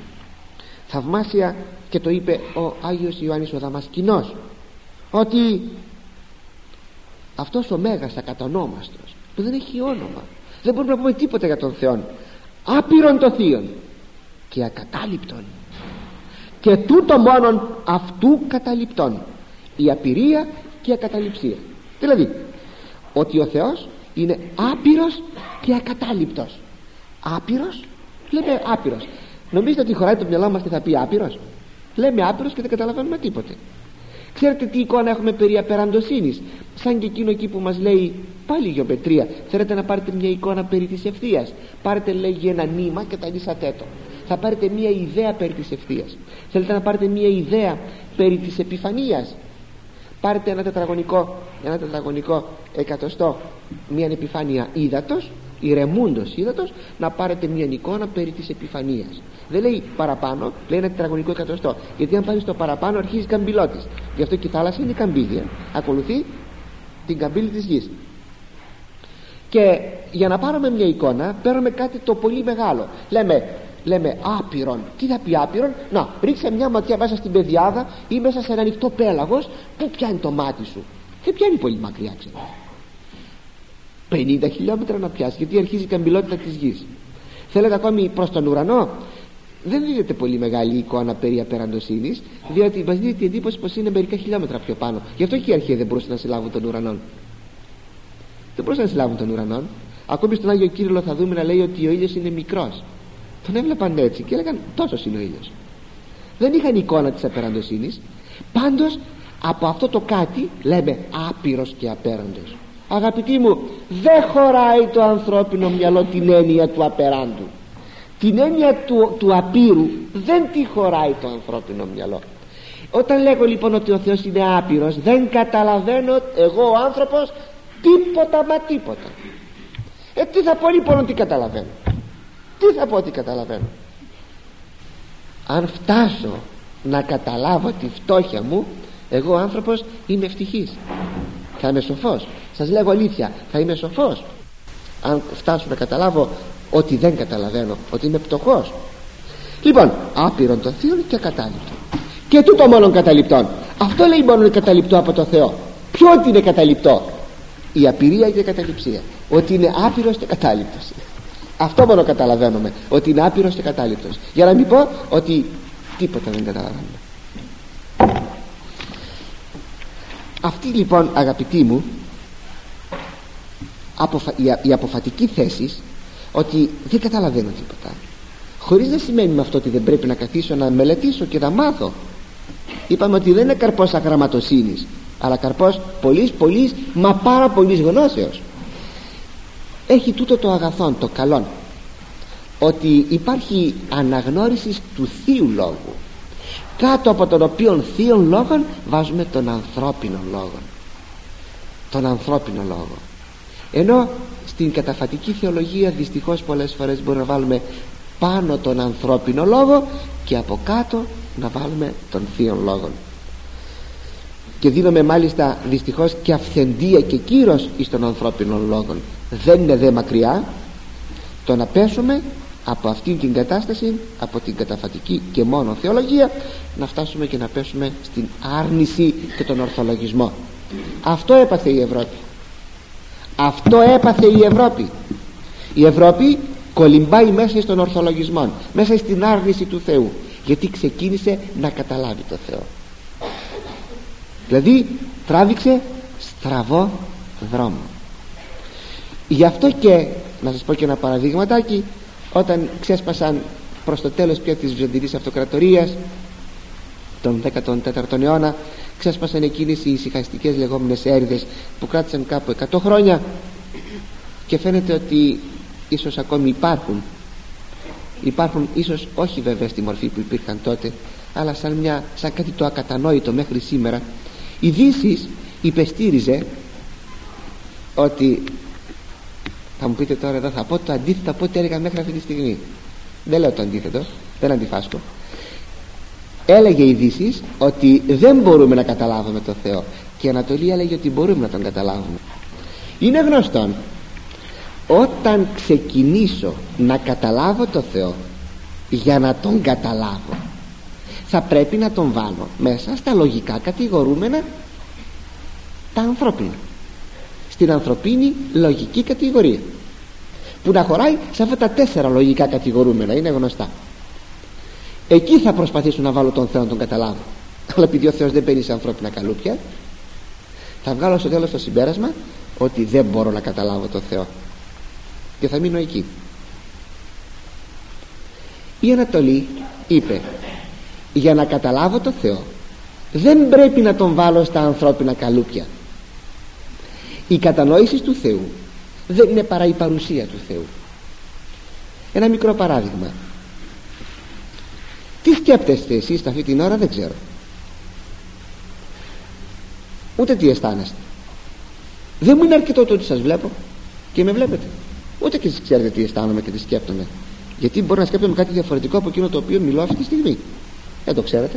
θαυμάσια και το είπε ο Άγιος Ιωάννης ο Δαμασκηνός, ότι αυτός ο μέγας ακατονόμαστος που δεν έχει όνομα, δεν μπορούμε να πούμε τίποτα για τον Θεό, άπειρον το θείον και ακατάληπτον, και τούτο μόνον αυτού καταληπτών, η απειρία και η ακαταληψία. Δηλαδή ότι ο Θεός είναι άπειρος και ακατάληπτος. Άπειρος, λέμε άπειρος. Νομίζετε ότι χωράει το μυαλό μας και θα πει άπειρος? Λέμε άπειρος και δεν καταλαβαίνουμε τίποτε. Ξέρετε τι εικόνα έχουμε περί απεραντοσύνης? Σαν και εκείνο εκεί που μας λέει πάλι γεωμετρία, θέλετε να πάρετε μια εικόνα περί της ευθείας, πάρετε λέγει ένα νήμα και τα λύσατε το. Θα πάρετε μια ιδέα περί της ευθείας. Θέλετε να πάρετε μια ιδέα περί της επιφανείας, πάρετε ένα τετραγωνικό, ένα τετραγωνικό εκατοστό, μια επιφάνεια ύδατος, ηρεμούντος ύδατος, να πάρετε μια εικόνα περί της επιφανείας. Δεν λέει παραπάνω, λέει ένα τετραγωνικό εκατοστό, γιατί αν πάρει στο παραπάνω αρχίζει καμπυλώτης. Γι' αυτό και η θάλασσα είναι καμπύλια, ακολουθεί την καμπύλη της γης. Και για να πάρουμε μια εικόνα παίρνουμε κάτι το πολύ μεγάλο, λέμε, λέμε άπειρον. Τι θα πει άπειρον? Να, ρίξε μια ματιά μέσα στην πεδιάδα ή μέσα σε ένα ανοιχτό πέλαγος, που πιάνει το μάτι σου? Δεν πιάνει πολύ μακριά, ξέρω, πενήντα χιλιόμετρα να πιάσει, γιατί αρχίζει η καμπυλότητα της γης. Θέλετε ακόμη προς τον ουρανό, δεν δίνεται πολύ μεγάλη εικόνα περί απεραντοσύνης, διότι μας δίνει την εντύπωση πως είναι μερικά χιλιόμετρα πιο πάνω. Γι' αυτό και οι αρχαίοι δεν μπορούσαν να συλλάβουν τον ουρανό. Δεν μπορούσαν να συλλάβουν τον ουρανό. Ακόμη στον Άγιο Κύριλλο θα δούμε να λέει ότι ο ήλιος είναι μικρός. τον έβλεπαν έτσι και έλεγαν τόσος είναι ο ήλιος. Δεν είχαν εικόνα της απεραντοσύνης. Πάντως από αυτό το κάτι λέμε άπειρος και απέραντος. Αγαπητοί μου, δεν χωράει το ανθρώπινο μυαλό την έννοια του απεράντου. Την έννοια του, του απείρου δεν τη χωράει το ανθρώπινο μυαλό. Όταν λέγω λοιπόν ότι ο Θεός είναι άπειρος, δεν καταλαβαίνω εγώ ο άνθρωπος τίποτα μα τίποτα. Ε τι θα πω λοιπόν ότι καταλαβαίνω? Τι θα πω ότι καταλαβαίνω? Αν φτάσω να καταλάβω τη φτώχεια μου, εγώ ο άνθρωπος είμαι ευτυχής. Θα είμαι σοφός. Σας λέγω αλήθεια, θα είμαι σοφός αν φτάσω να καταλάβω ότι δεν καταλαβαίνω, ότι είμαι πτωχός. Λοιπόν, άπειρον το Θεό και ακατάληπτο. Και τούτο μόνον καταληπτών. Αυτό λέει μόνον καταληπτό από το Θεό. Ποιο ότι είναι καταληπτό? Η απειρία και η καταληψία. Ότι είναι άπειρος και κατάληπτος. Αυτό μόνο καταλαβαίνουμε, ότι είναι άπειρος και κατάληπτος. Για να μην πω ότι τίποτα δεν καταλαβαίνουμε. Αυτή λοιπόν, αγαπητοί μου, η αποφατική θέση ότι δεν καταλαβαίνω τίποτα, χωρίς να σημαίνει με αυτό ότι δεν πρέπει να καθίσω να μελετήσω και να μάθω. Είπαμε ότι δεν είναι καρπός αγραμματοσύνης, αλλά καρπός πολλής πολλής μα πάρα πολλής γνώσεως. Έχει τούτο το αγαθόν, το καλόν, ότι υπάρχει αναγνώριση του Θείου Λόγου, κάτω από τον οποίον Θείον Λόγον βάζουμε τον ανθρώπινο λόγο. Τον ανθρώπινο λόγο. Ενώ στην καταφατική θεολογία δυστυχώς πολλές φορές μπορούμε να βάλουμε πάνω τον ανθρώπινο λόγο και από κάτω να βάλουμε τον Θείον Λόγον. Και δίνουμε μάλιστα δυστυχώς και αυθεντία και κύρος εις τον ανθρώπινο λόγον. Δεν είναι δε μακριά το να πέσουμε από αυτήν την κατάσταση, από την καταφατική και μόνο θεολογία, να φτάσουμε και να πέσουμε στην άρνηση και τον ορθολογισμό. Αυτό έπαθε η Ευρώπη. Αυτό έπαθε η Ευρώπη. Η Ευρώπη κολυμπάει μέσα στον ορθολογισμό, μέσα στην άρνηση του Θεού, γιατί ξεκίνησε να καταλάβει το Θεό. Δηλαδή τράβηξε στραβό δρόμο. Γι' αυτό και να σας πω και ένα παραδείγματάκι. Όταν ξέσπασαν προς το τέλος πια της Βυζαντινής Αυτοκρατορίας τον δέκατο τέταρτο αιώνα, ξέσπασαν εκείνες οι ησυχαστικές λεγόμενες έρηδες που κράτησαν κάπου εκατό χρόνια, και φαίνεται ότι ίσως ακόμη υπάρχουν υπάρχουν ίσως όχι βέβαια στη μορφή που υπήρχαν τότε, αλλά σαν, μια, σαν κάτι το ακατανόητο μέχρι σήμερα. Η Δύση υπεστήριζε ότι, θα μου πείτε τώρα εδώ, θα πω το αντίθετο από ό,τι έλεγα μέχρι αυτή τη στιγμή. Δεν λέω το αντίθετο, δεν αντιφάσκω. Έλεγε η Δύση ότι δεν μπορούμε να καταλάβουμε το Θεό, και η Ανατολή έλεγε ότι μπορούμε να τον καταλάβουμε. Είναι γνωστόν, όταν ξεκινήσω να καταλάβω το Θεό, για να τον καταλάβω θα πρέπει να τον βάλω μέσα στα λογικά κατηγορούμενα τα ανθρώπινα, στην ανθρωπίνη λογική κατηγορία, που να χωράει σε αυτά τα τέσσερα λογικά κατηγορούμενα, είναι γνωστά. Εκεί θα προσπαθήσω να βάλω τον Θεό να τον καταλάβω. Αλλά επειδή ο Θεός δεν παίρνει σε ανθρώπινα καλούπια, θα βγάλω στο τέλος το συμπέρασμα ότι δεν μπορώ να καταλάβω τον Θεό, και θα μείνω εκεί. Η Ανατολή είπε, για να καταλάβω το Θεό δεν πρέπει να τον βάλω στα ανθρώπινα καλούπια. Η κατανόηση του Θεού δεν είναι παρά η παρουσία του Θεού. Ένα μικρό παράδειγμα. Τι σκέπτεστε εσείς αυτή την ώρα? Δεν ξέρω. Ούτε τι αισθάνεστε. Δεν μου είναι αρκετό το ότι σας βλέπω και με βλέπετε. Ούτε και εσείς ξέρετε τι αισθάνομαι και τι σκέπτομαι. Γιατί μπορεί να σκέπτομαι κάτι διαφορετικό από εκείνο το οποίο μιλώ αυτή τη στιγμή. Δεν το ξέρετε.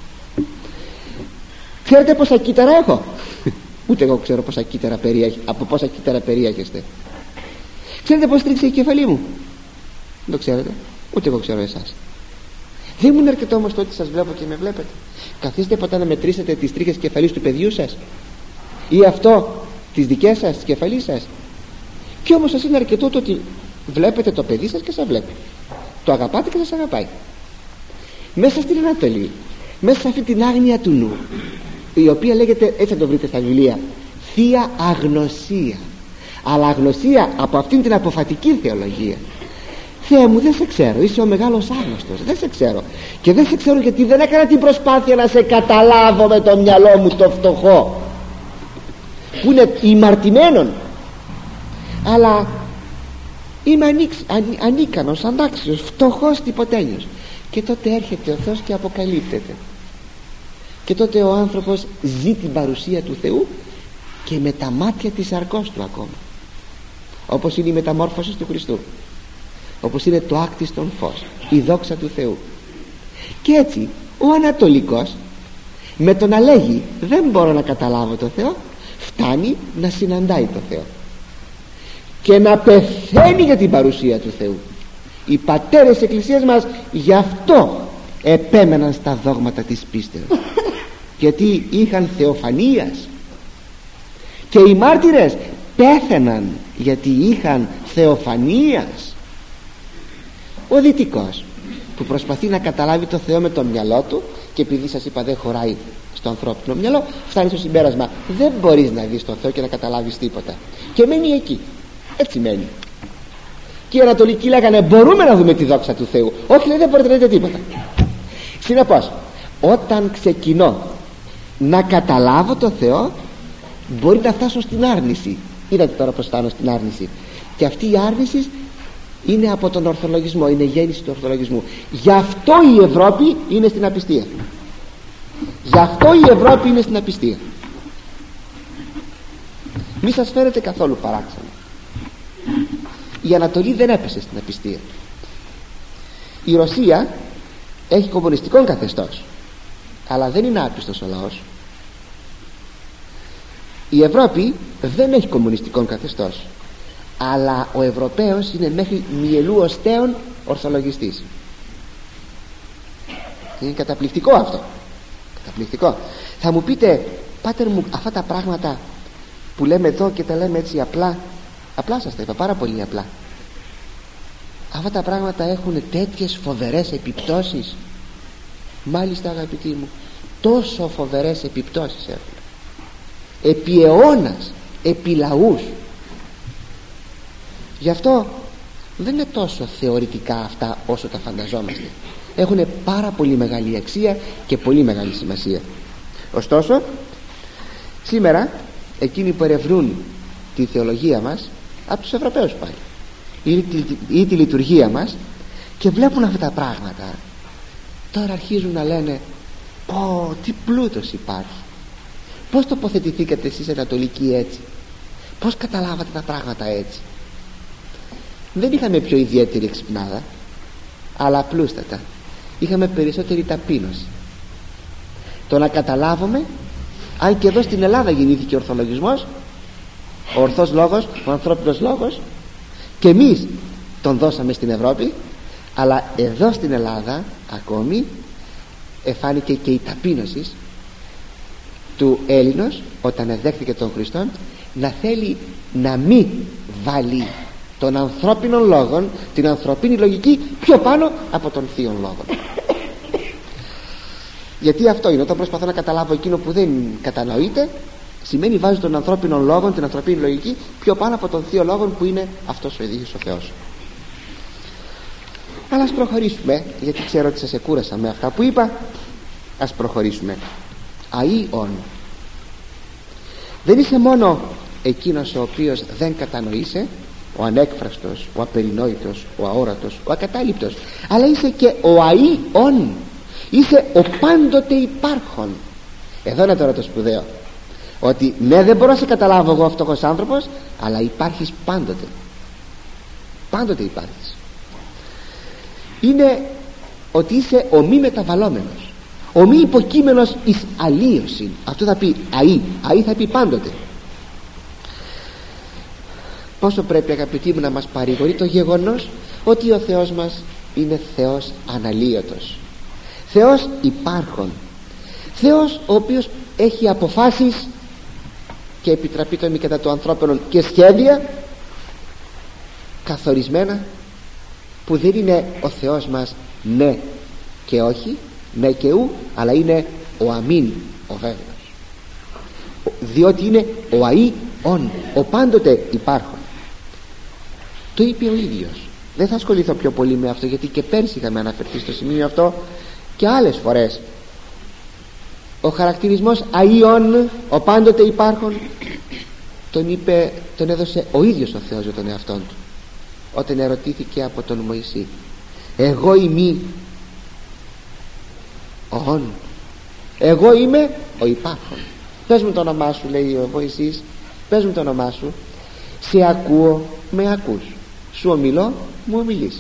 Ξέρετε πόσα κύτταρα έχω? Ούτε εγώ ξέρω πόσα κύτταρα περιέχει, από πόσα κύτταρα περιέχεστε. Ξέρετε πως τρίξει η κεφαλή μου? Δεν το ξέρετε. Ούτε εγώ ξέρω εσάς. Δεν μου είναι αρκετό όμως το ότι σας βλέπω και με βλέπετε. Καθίστε ποτέ να μετρήσετε τις τρίχες κεφαλής του παιδιού σας, ή αυτό τις δικές σας, της κεφαλής σας? Και όμως σας είναι αρκετό το ότι βλέπετε το παιδί σας και σας βλέπει, το αγαπάτε και σας αγαπάει. Μέσα στην Ανατολή, μέσα σε αυτή την άγνοια του νου, η οποία λέγεται, έτσι θα το βρείτε στα βιβλία, θεία αγνωσία, αλλά αγνωσία από αυτήν την αποφατική θεολογία. Θεέ μου, δεν σε ξέρω, είσαι ο μεγάλος άγνωστος, δεν σε ξέρω. Και δεν σε ξέρω γιατί δεν έκανα την προσπάθεια να σε καταλάβω με το μυαλό μου το φτωχό, που είναι ημαρτημένον, αλλά είμαι ανήξ, αν, ανίκανος, ανάξιος, φτωχός, τυποτένιος. Και τότε έρχεται ο Θεός και αποκαλύπτεται, και τότε ο άνθρωπος ζει την παρουσία του Θεού και με τα μάτια της σαρκός του ακόμα, όπως είναι η μεταμόρφωση του Χριστού, όπως είναι το άκτιστον φως, η δόξα του Θεού. Και έτσι ο ανατολικός με το να λέγει δεν μπορώ να καταλάβω το Θεό, φτάνει να συναντάει το Θεό και να πεθαίνει για την παρουσία του Θεού. Οι πατέρες της Εκκλησίας μας γι' αυτό επέμεναν στα δόγματα της πίστεως, γιατί είχαν θεοφανίας. Και οι μάρτυρες πέθαιναν γιατί είχαν θεοφανίας. Ο δυτικός που προσπαθεί να καταλάβει το Θεό με το μυαλό του, και επειδή σας είπα δεν χωράει στο ανθρώπινο μυαλό, φτάνει στο συμπέρασμα δεν μπορείς να δεις τον Θεό και να καταλάβεις τίποτα, και μένει εκεί, έτσι μένει. Και οι Ανατολικοί λέγανε μπορούμε να δούμε τη δόξα του Θεού. Όχι, λέει, δεν μπορείτε να δείτε τίποτα. Συνεπώς, όταν ξεκινώ να καταλάβω το Θεό, μπορεί να φτάσω στην άρνηση. Είδατε τώρα πως φτάνω στην άρνηση. Και αυτή η άρνηση είναι από τον ορθολογισμό, είναι γέννηση του ορθολογισμού. Γι' αυτό η Ευρώπη είναι στην απιστία. Γι' αυτό η Ευρώπη είναι στην απιστία. Μη σας φαίνεται καθόλου παράξενο. Η Ανατολή δεν έπεσε στην απιστία. Η Ρωσία έχει κομμουνιστικό καθεστώς, αλλά δεν είναι άπιστος ο λαός. Η Ευρώπη δεν έχει κομμουνιστικό καθεστώς, αλλά ο Ευρωπαίος είναι μέχρι μυελού οστέων ορθολογιστής. Είναι καταπληκτικό αυτό, καταπληκτικό. Θα μου πείτε, πάτερ μου, αυτά τα πράγματα που λέμε εδώ και τα λέμε έτσι απλά, απλά σας τα είπα, πάρα πολύ απλά, αυτά τα πράγματα έχουν τέτοιες φοβερές επιπτώσεις. Μάλιστα, αγαπητοί μου, τόσο φοβερές επιπτώσεις έχουν, επί αιώνας, επί λαούς. Γι' αυτό δεν είναι τόσο θεωρητικά αυτά όσο τα φανταζόμαστε. Έχουν πάρα πολύ μεγάλη αξία και πολύ μεγάλη σημασία. Ωστόσο, σήμερα εκείνοι που ερευνούν τη θεολογία μας, από τους Ευρωπαίους πάλι, ή τη, ή τη λειτουργία μας, και βλέπουν αυτά τα πράγματα, τώρα αρχίζουν να λένε πω τι πλούτος υπάρχει, πως τοποθετηθήκατε εσείς Ανατολικοί έτσι, πως καταλάβατε τα πράγματα έτσι. Δεν είχαμε πιο ιδιαίτερη εξυπνάδα, αλλά απλούστατα είχαμε περισσότερη ταπείνωση. Το να καταλάβουμε, αν και εδώ στην Ελλάδα γεννήθηκε ο ορθολογισμός, ο ορθός λόγος, ο ανθρώπινος λόγος, και εμείς τον δώσαμε στην Ευρώπη, αλλά εδώ στην Ελλάδα ακόμη εφάνηκε και η ταπείνωση του Έλληνος όταν εδέχθηκε τον Χριστόν, να θέλει να μην βάλει των ανθρώπινων λόγων, την ανθρωπίνη λογική, πιο πάνω από τον θείον λόγο. Γιατί αυτό είναι, όταν προσπαθώ να καταλάβω εκείνο που δεν κατανοείται, σημαίνει βάζω των ανθρώπινων λόγων, την ανθρωπίνη λογική, πιο πάνω από τον θείο λόγο που είναι αυτός ο ίδιος ο Θεός. Αλλά ας προχωρήσουμε, γιατί ξέρω ότι σας εκούρασα με αυτά που είπα. Ας προχωρήσουμε. Αΐων, δεν είσαι μόνο εκείνος ο οποίος δεν κατανοείσαι, ο ανέκφραστος, ο απερινόητος, ο αόρατος, ο ακατάληπτος, αλλά είσαι και ο αΐων, είσαι ο πάντοτε υπάρχον. Εδώ είναι τώρα το σπουδαίο, ότι ναι, δεν μπορώ να σε καταλάβω εγώ φτωχός άνθρωπος, αλλά υπάρχεις πάντοτε. Πάντοτε υπάρχεις. Είναι ότι είσαι ο μη μεταβαλλόμενος, ο μη υποκείμενος εις αλλίωση. Αυτό θα πει αΐ. Αΐ θα πει πάντοτε. Πόσο πρέπει, αγαπητοί μου, να μας παρηγορεί το γεγονός ότι ο Θεός μας είναι Θεός αναλύωτος, Θεός υπάρχον, Θεός ο οποίος έχει αποφάσεις και επιτραπεί μη κατά το ανθρώπινο και σχέδια καθορισμένα, που δεν είναι ο Θεός μας ναι και όχι, ναι και ου, αλλά είναι ο αμήν, ο βέβαιος, διότι είναι ο αΐων, ο πάντοτε υπάρχον. Το είπε ο ίδιος Δεν θα ασχοληθώ πιο πολύ με αυτό, γιατί και πέρσι είχαμε αναφερθεί στο σημείο αυτό και άλλες φορές. Ο χαρακτηρισμός αΐων, ο πάντοτε υπάρχον, τον είπε, τον έδωσε ο ίδιος ο Θεός για τον εαυτόν του όταν ερωτήθηκε από τον Μωυσή: εγώ είμαι ον, εγώ είμαι ο υπάρχον. Πες μου το όνομά σου, λέει ο Μωυσής, πες μου το όνομά σου. Σε ακούω, με ακούς. Σου ομιλώ, μου ομιλείς.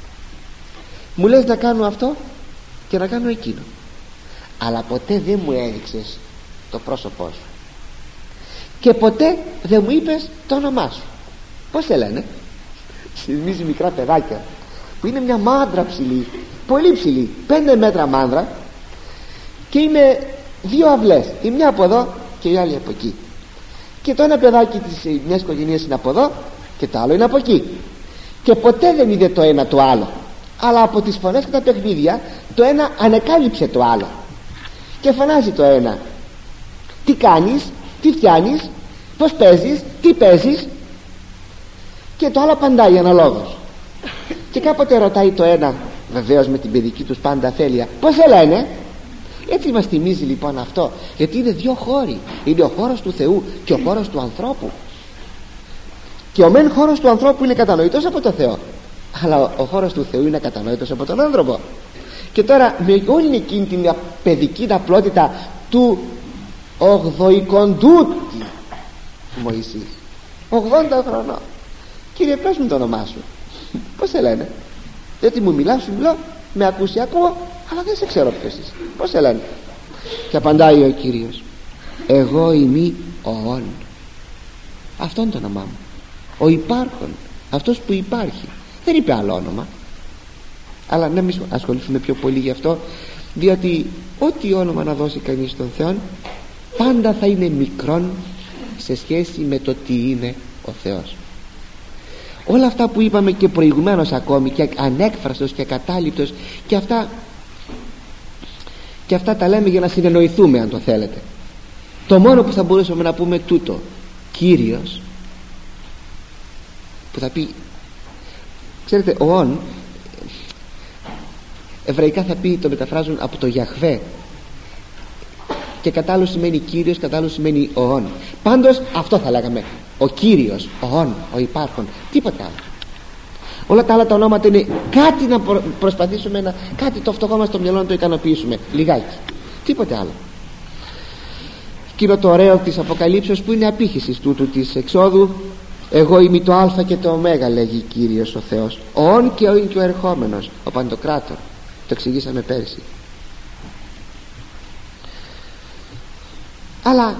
Μου λες να κάνω αυτό και να κάνω εκείνο, αλλά ποτέ δεν μου έδειξες το πρόσωπό σου και ποτέ δεν μου είπες το όνομά σου. Πώς σε λένε? Θυμίζει μικρά παιδάκια που είναι μια μάντρα ψηλή, πολύ ψηλή, πέντε μέτρα μάνδρα, και είναι δύο αυλές, η μια από εδώ και η άλλη από εκεί, και το ένα παιδάκι της μιας οικογένειας είναι από εδώ και το άλλο είναι από εκεί, και ποτέ δεν είδε το ένα το άλλο, αλλά από τις φωνές και τα παιχνίδια το ένα ανεκάλυψε το άλλο και φωνάζει το ένα: τι κάνεις, τι φτιάνεις, πως παίζεις, τι παίζεις, και το άλλο απαντάει αναλόγως. Και κάποτε ρωτάει το ένα, βεβαίως με την παιδική τους πάντα αφέλεια, πως σε λένε? Έτσι μας θυμίζει λοιπόν αυτό, γιατί είναι δύο χώροι. Είναι ο χώρος του Θεού και ο χώρος του ανθρώπου, και ο μεν χώρος του ανθρώπου είναι κατανοητός από το Θεό, αλλά ο χώρος του Θεού είναι κατανοητός από τον άνθρωπο. Και τώρα με όλη εκείνη την παιδική απλότητα του ογδοηκοντούτη Μωυσής, ογδόντα χρονών: κύριε, πες μου το όνομά σου. Πώς σε λένε? Γιατί μου μιλάς, σου μιλώ, με ακούσει, ακούω, αλλά δεν σε ξέρω ποιος είσαι. Πώς σε λένε? Και απαντάει ο Κύριος: εγώ είμαι ο ον. Αυτό είναι το όνομά μου, ο υπάρχον, αυτός που υπάρχει. Δεν είπε άλλο όνομα. Αλλά να μην ασχοληθούμε πιο πολύ γι' αυτό, διότι ό,τι όνομα να δώσει κανείς στον Θεό πάντα θα είναι μικρόν σε σχέση με το τι είναι ο Θεός. Όλα αυτά που είπαμε και προηγουμένως ακόμη, και ανέκφραστος και ακατάληπτος, και αυτά και αυτά τα λέμε για να συνεννοηθούμε, αν το θέλετε. Το μόνο που θα μπορούσαμε να πούμε τούτο: Κύριος, που θα πει, ξέρετε, ο ον εβραϊκά θα πει, το μεταφράζουν από το Γιαχβέ, και κατά άλλο σημαίνει Κύριος, κατά άλλο σημαίνει ο ον. Πάντως αυτό θα λέγαμε: ο Κύριος, ο ον, ο υπάρχον, τίποτα άλλο. Όλα τα άλλα τα ονόματα είναι κάτι να προ, προσπαθήσουμε να, κάτι το φτωχό μας το μυαλό να το ικανοποιήσουμε λιγάκι, τίποτε άλλο. Εκείνο το ωραίο της Αποκαλύψεως που είναι απήχησης τούτου της εξόδου: εγώ είμαι το Α και το Ω, λέγει Κύριος ο Θεός, ο ον και ο ιν και ο ερχόμενος, ο Παντοκράτορ. Το εξηγήσαμε πέρσι. Αλλά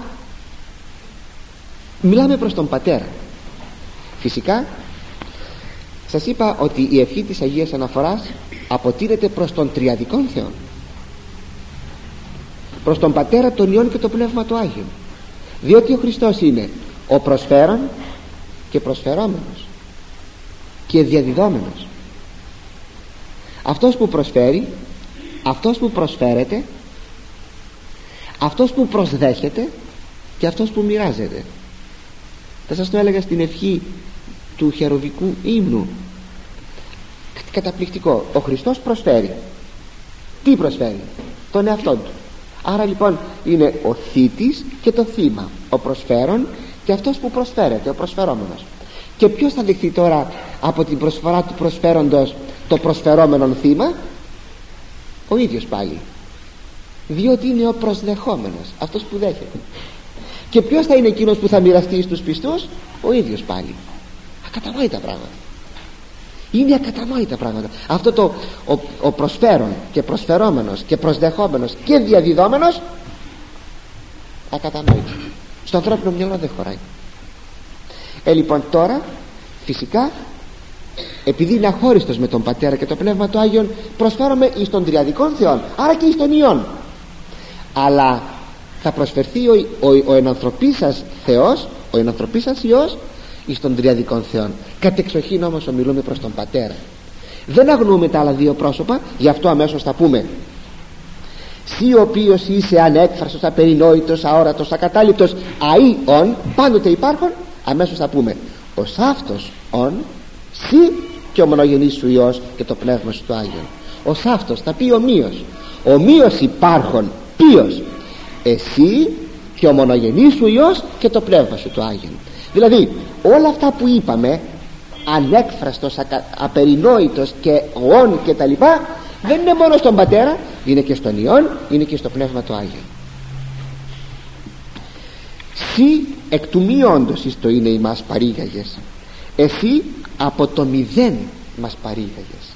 μιλάμε προς τον Πατέρα. Φυσικά σας είπα ότι η ευχή της Αγίας Αναφοράς αποτείνεται προς τον Τριαδικόν Θεό, προς τον Πατέρα, τον Υιόν και το Πνεύμα του Άγιον, διότι ο Χριστός είναι ο προσφέρον και προσφερόμενος και διαδιδόμενος, αυτός που προσφέρει, αυτός που προσφέρεται, αυτός που προσδέχεται και αυτός που μοιράζεται. Θα σας το έλεγα στην ευχή του χερουβικού ύμνου, καταπληκτικό. Ο Χριστός προσφέρει. Τι προσφέρει? Τον εαυτό του. Άρα λοιπόν είναι ο θήτης και το θύμα, ο προσφέρον και αυτός που προσφέρεται, ο προσφερόμενος. Και ποιος θα δεχθεί τώρα από την προσφορά του προσφέροντος το προσφερόμενο θύμα? Ο ίδιος πάλι, διότι είναι ο προσδεχόμενος, αυτός που δέχεται. Και ποιος θα είναι εκείνος που θα μοιραστεί στους πιστούς? Ο ίδιος πάλι. Ακατανόητα πράγματα. Είναι ακατανόητα πράγματα. Αυτό το ο, ο προσφέρον και προσφερόμενος και προσδεχόμενος και διαδιδόμενος, ακατανόητο. Στο ανθρώπινο μυαλό δεν χωράει. Ε, λοιπόν τώρα φυσικά, επειδή είναι αχώριστος με τον Πατέρα και το Πνεύμα του Άγιον, προσφέρομαι εις τον Τριαδικόν Θεόν, άρα και εις τον Υιόν. Αλλά θα προσφερθεί ο, ο, ο ενανθρωπής σας Θεός, ο ενανθρωπής σας Υιός, εις τον Τριαδικόν Θεόν. Κατεξοχήν όμως ομιλούμε προς τον Πατέρα. Δεν αγνοούμε τα άλλα δύο πρόσωπα, γι' αυτό αμέσως θα πούμε: Συ ο οποίος είσαι ανέκφραστος, απερινόητος, αόρατος, ακατάληπτος, αΐ ον, πάντοτε υπάρχον. Αμέσως θα πούμε: ως αυτός ον, συ και ο μονογενής σου Υιός και το Πνεύμα σου το Άγιον. Ως αυτός θα πει ομοίως, ομοίως υπάρχον ποιος? Εσύ και ο μονογενής σου Υιός και το Πνεύμα σου το Άγιον. Δηλαδή όλα αυτά που είπαμε, ανέκφραστος, ακα, απερινόητος και ον και τα λοιπά, δεν είναι μόνο στον Πατέρα, είναι και στον Υιόν, είναι και στο Πνεύμα το Άγιο. Συ εκ του μη όντως εις το είναι ημάς παρήγαγες, εσύ από το μηδέν μας παρήγαγες.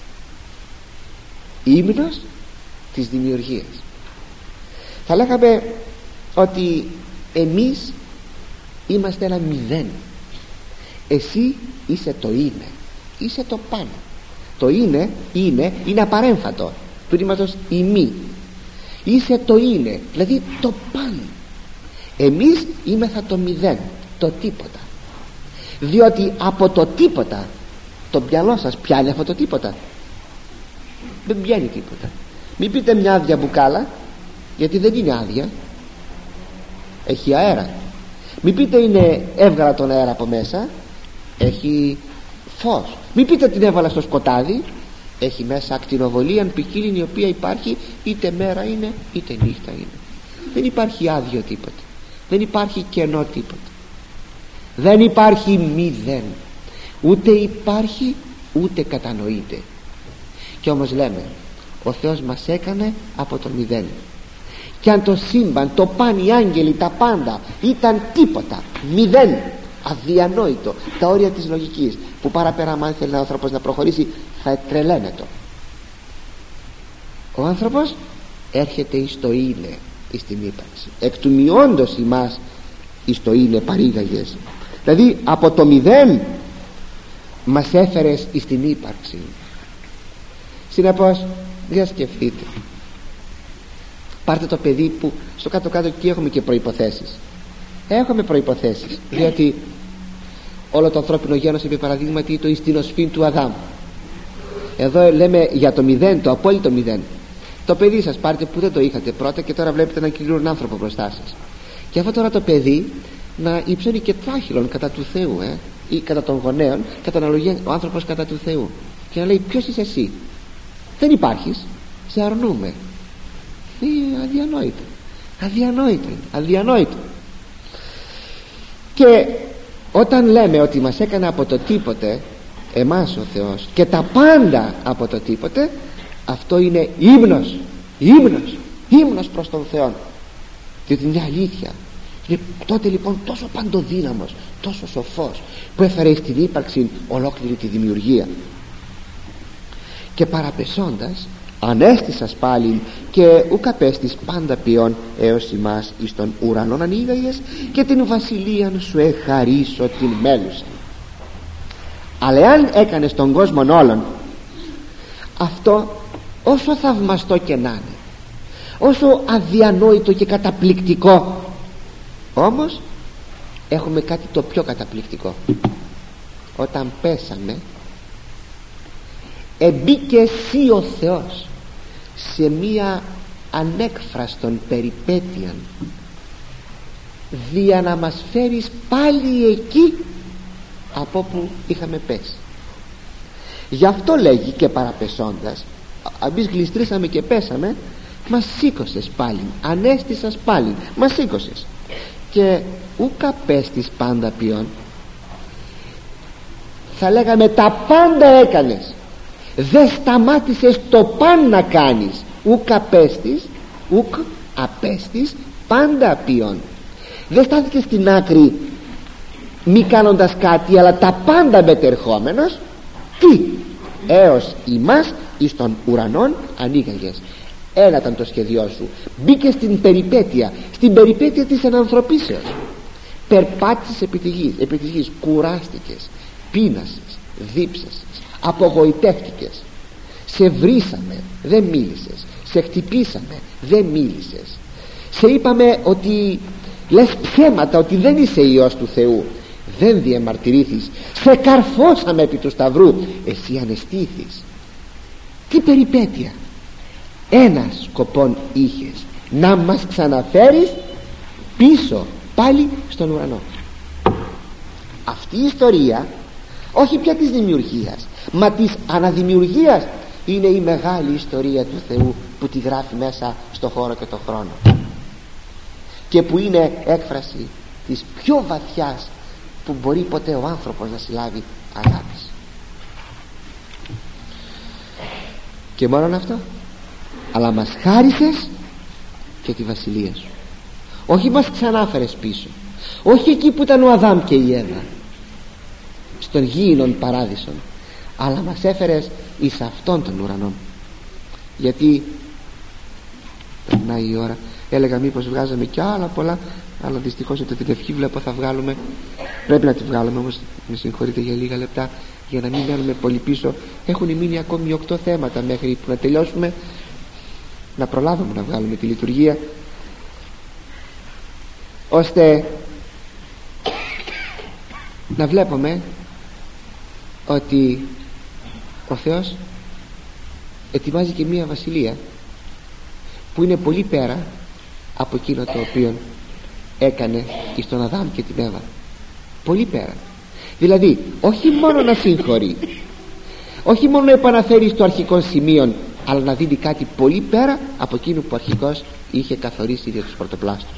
Ύμνος της δημιουργίας. Θα λέγαμε ότι εμείς είμαστε ένα μηδέn, εσύ είσαι το είναι, είσαι το πάνω. Το είναι, είναι, είναι απαρέμφατο του ρήματος ημί. Είσαι το είναι, δηλαδή το πάνω. Εμείς είμεθα το μηδέν, το τίποτα. Διότι από το τίποτα, το μυαλό σας πιάνει αυτό το τίποτα? Δεν πιάνει τίποτα. Μην πείτε μια άδεια μπουκάλα, γιατί δεν είναι άδεια, έχει αέρα. Μην πείτε είναι έβγαλα τον αέρα από μέσα, έχει φως. Μην πείτε την έβαλα στο σκοτάδι, έχει μέσα ακτινοβολία ποικίλη, η οποία υπάρχει είτε μέρα είναι είτε νύχτα είναι. Δεν υπάρχει άδειο τίποτα, δεν υπάρχει κενό τίποτα, δεν υπάρχει μηδέν, ούτε υπάρχει ούτε κατανοείται. Και όμως λέμε ο Θεός μας έκανε από το μηδέν. Και αν το σύμπαν, το παν, οι άγγελοι, τα πάντα ήταν τίποτα, μηδέν, αδιανόητο, τα όρια της λογικής, που παραπέρα αν θέλει ο άνθρωπος να προχωρήσει θα τρελαίνεται. Ο άνθρωπος έρχεται εις το είναι, εις την ύπαρξη. Εκ του μειόντος ημάς εις το είναι παρήγαγες. Δηλαδή από το μηδέν μας έφερες εις την ύπαρξη. Συνεπώς διασκεφτείτε, πάρτε το παιδί που στο κάτω κάτω εκεί έχουμε και προϋποθέσεις. Έχουμε προϋποθέσεις, διότι όλο το ανθρώπινο γένος, επί παραδείγματι, το εις την οσφήν του Αδάμ. Εδώ λέμε για το μηδέν, το απόλυτο μηδέν. Το παιδί σας πάρτε που δεν το είχατε πρώτα και τώρα βλέπετε έναν καινούριον άνθρωπο μπροστά σας. Και αυτό τώρα το παιδί να υψώνει και τράχυλον κατά του Θεού, ε, ή κατά των γονέων, κατά αναλογία ο άνθρωπος κατά του Θεού, και να λέει ποιος είσαι εσύ? Δεν υπάρχεις, σε αρνούμε. Είναι αδιανόητο, αδιανόητο, αδιανόητο. Και όταν λέμε ότι μας έκανε από το τίποτε εμάς ο Θεός και τα πάντα από το τίποτε, αυτό είναι ύμνος, ύμνος, ύμνος προς τον Θεό, διότι είναι αλήθεια. Είναι τότε λοιπόν τόσο παντοδύναμος, τόσο σοφός, που έφερε στην ύπαρξη ολόκληρη τη δημιουργία. Και παραπεσώντας ανέστησας πάλιν και ουκ απέστης πάντα ποιόν έως ημάς εις των ουρανών ανοίγαγες και την βασιλείαν σου εχαρίσω την μέλουσα. Αλλά εάν έκανες τον κόσμο όλων αυτό, όσο θαυμαστό και να είναι, όσο αδιανόητο και καταπληκτικό, όμως έχουμε κάτι το πιο καταπληκτικό. Όταν πέσαμε, εμπήκε εσύ ο Θεός σε μία ανέκφραστον περιπέτεια, δια να μας φέρεις πάλι εκεί από που είχαμε πέσει. Γι' αυτό λέγει και παραπεσώντας, εμείς γλιστρήσαμε και πέσαμε, μας σήκωσες πάλι, ανέστησας πάλι, μας σήκωσες. Και ουκ απέστης πάντα ποιόν, θα λέγαμε τα πάντα έκανες, δεν σταμάτησες το παν να κάνεις. Ουκ απέστης, ουκ απέστης πάντα ποιόν. Δεν στάθηκες στην άκρη μη κάνοντας κάτι, αλλά τα πάντα μετερχόμενος. Τι? Έως ημάς εις των ουρανών ανοίγαγες. Ένα ήταν το σχεδιό σου. Μπήκε στην περιπέτεια, στην περιπέτεια της ενανθρωπίσεως. Περπάτησες επί της γης, επί της γης, κουράστηκες, πείνασες, δίψασες, απογοητεύτηκες, σε βρήσαμε, δεν μίλησες, σε χτυπήσαμε, δεν μίλησες, σε είπαμε ότι λες ψέματα, ότι δεν είσαι Υιός του Θεού, δεν διαμαρτυρήθης, σε καρφώσαμε επί του σταυρού, εσύ αναισθήθης. Τι περιπέτεια! Ένα σκοπόν είχες, να μας ξαναφέρεις πίσω πάλι στον ουρανό. Αυτή η ιστορία όχι πια της δημιουργίας, μα της αναδημιουργίας. Είναι η μεγάλη ιστορία του Θεού που τη γράφει μέσα στο χώρο και το χρόνο και που είναι έκφραση της πιο βαθιάς που μπορεί ποτέ ο άνθρωπος να συλλάβει αγάπης. Και μόνον αυτό, αλλά μας χάρισες και τη βασιλεία σου. Όχι μας ξανάφερες πίσω, όχι εκεί που ήταν ο Αδάμ και η Εύα, στον γήινον παράδεισον, αλλά μας έφερες εις αυτόν τον ουρανό. Γιατί να η ώρα, έλεγα μήπως βγάζαμε κι άλλα πολλά, αλλά δυστυχώς ότι την ευχή βλέπω θα βγάλουμε, πρέπει να τη βγάλουμε, όμως με συγχωρείτε για λίγα λεπτά για να μην μένουμε πολύ πίσω. Έχουν μείνει ακόμη οκτώ θέματα μέχρι που να τελειώσουμε, να προλάβουμε να βγάλουμε τη λειτουργία, ώστε να βλέπουμε ότι ο Θεός ετοιμάζει και μία βασιλεία που είναι πολύ πέρα από εκείνο το οποίο έκανε στον Αδάμ και την Εύα. Πολύ πέρα. Δηλαδή όχι μόνο να συγχωρεί, όχι μόνο να επαναφέρει στο αρχικό σημείο, αλλά να δίνει κάτι πολύ πέρα από εκείνο που αρχικώς είχε καθορίσει για τους πρωτοπλάστους.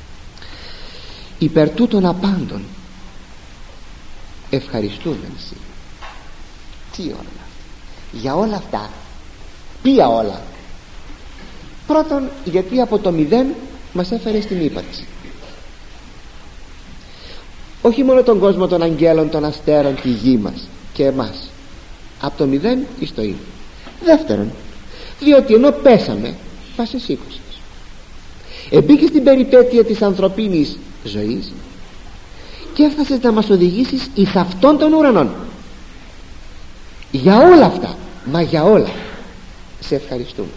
Υπέρ τούτων απάντων ευχαριστούμενοι. Τι όλα, για όλα αυτά, ποια όλα? Πρώτον, γιατί από το μηδέν μας έφερε στην ύπαρξη. Όχι μόνο τον κόσμο των αγγέλων, των αστέρων, τη γη μας και εμάς, από το μηδέν εις το είναι. Δεύτερον, διότι ενώ πέσαμε μας εσήκωσες, εμπήκε στην περιπέτεια της ανθρωπίνης ζωής και έφτασες να μας οδηγήσεις εις αυτόν των ουρανών. Για όλα αυτά, μα για όλα σε ευχαριστούμε.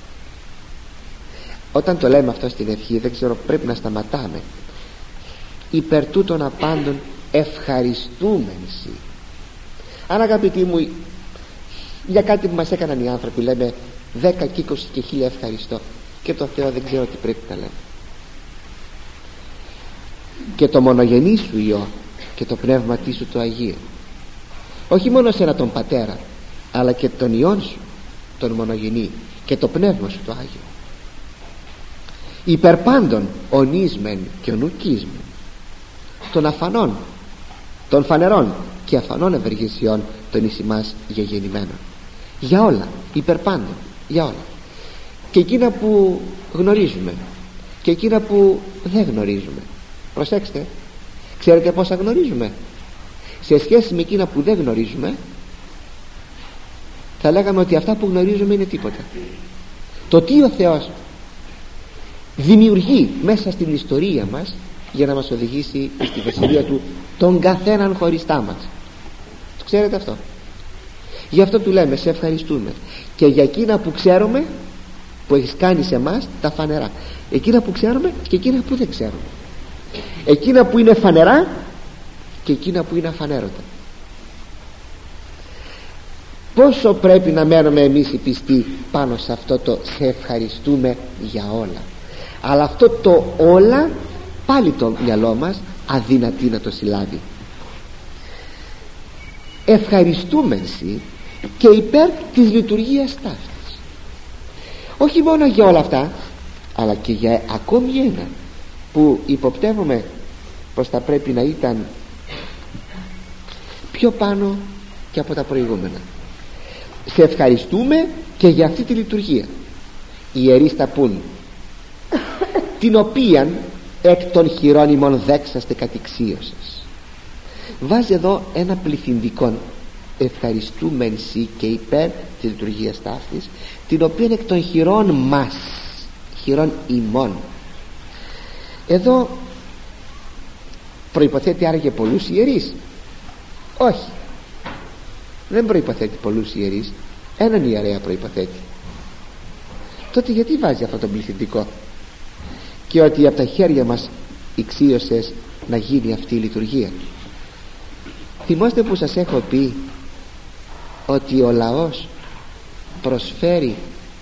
Όταν το λέμε αυτό στην ευχή, δεν ξέρω, πρέπει να σταματάμε. Υπέρ τούτων απάντων ευχαριστούμενοι. Αν, αγαπητοί μου, για κάτι που μας έκαναν οι άνθρωποι λέμε δέκα και είκοσι και χίλια ευχαριστώ, και το Θεό δεν ξέρω τι πρέπει να λέμε. Και το μονογενή σου Υιό και το πνεύμα σου το Αγίο, όχι μόνο σένα τον Πατέρα, αλλά και τον Υιόν σου τον μονογενή και το πνεύμα σου το Άγιο, υπερπάντων ονείσμεν και ονουκίσμεν, των αφανών, των φανερών και αφανών ευεργεσιών των εις ημάς γεγεννημένων. Για όλα, υπερπάντων, για όλα, και εκείνα που γνωρίζουμε και εκείνα που δεν γνωρίζουμε. Προσέξτε, ξέρετε πόσα γνωρίζουμε? Σε σχέση με εκείνα που δεν γνωρίζουμε, θα λέγαμε ότι αυτά που γνωρίζουμε είναι τίποτα. Το τι ο Θεός δημιουργεί μέσα στην ιστορία μας για να μας οδηγήσει στη βασιλεία του τον καθέναν χωριστά μας, το ξέρετε αυτό? Γι' αυτό του λέμε σε ευχαριστούμε και για εκείνα που ξέρουμε, που έχεις κάνει σε εμάς τα φανερά, εκείνα που ξέρουμε και εκείνα που δεν ξέρουμε, εκείνα που είναι φανερά και εκείνα που είναι αφανέρωτα. Πόσο πρέπει να μένουμε εμείς οι πιστοί πάνω σε αυτό το σε ευχαριστούμε για όλα. Αλλά αυτό το όλα πάλι το μυαλό μας αδυνατεί να το συλλάβει. Ευχαριστούμενοι και υπέρ της λειτουργίας ταύτης, όχι μόνο για όλα αυτά, αλλά και για ακόμη ένα που υποπτεύομαι πως θα πρέπει να ήταν πιο πάνω και από τα προηγούμενα. Σε ευχαριστούμε και για αυτή τη λειτουργία. Οι ιερείς θα πούν, την οποίαν εκ των χειρών ημών δέξαστε κατηξίωσες. Βάζει εδώ ένα πληθυντικό, ευχαριστούμεν σοι και υπέρ της λειτουργίας ταύτης, την οποία εκ των χειρών μας, χειρών ημών. Εδώ προϋποθέτει άραγε πολλούς ιερείς? Όχι, δεν προϋποθέτει πολλούς ιερείς, έναν ιερέα προϋποθέτει. Τότε γιατί βάζει αυτό το πληθυντικό? Και ότι από τα χέρια μας ηξίωσες να γίνει αυτή η λειτουργία. Θυμάστε που σας έχω πει ότι ο λαός προσφέρει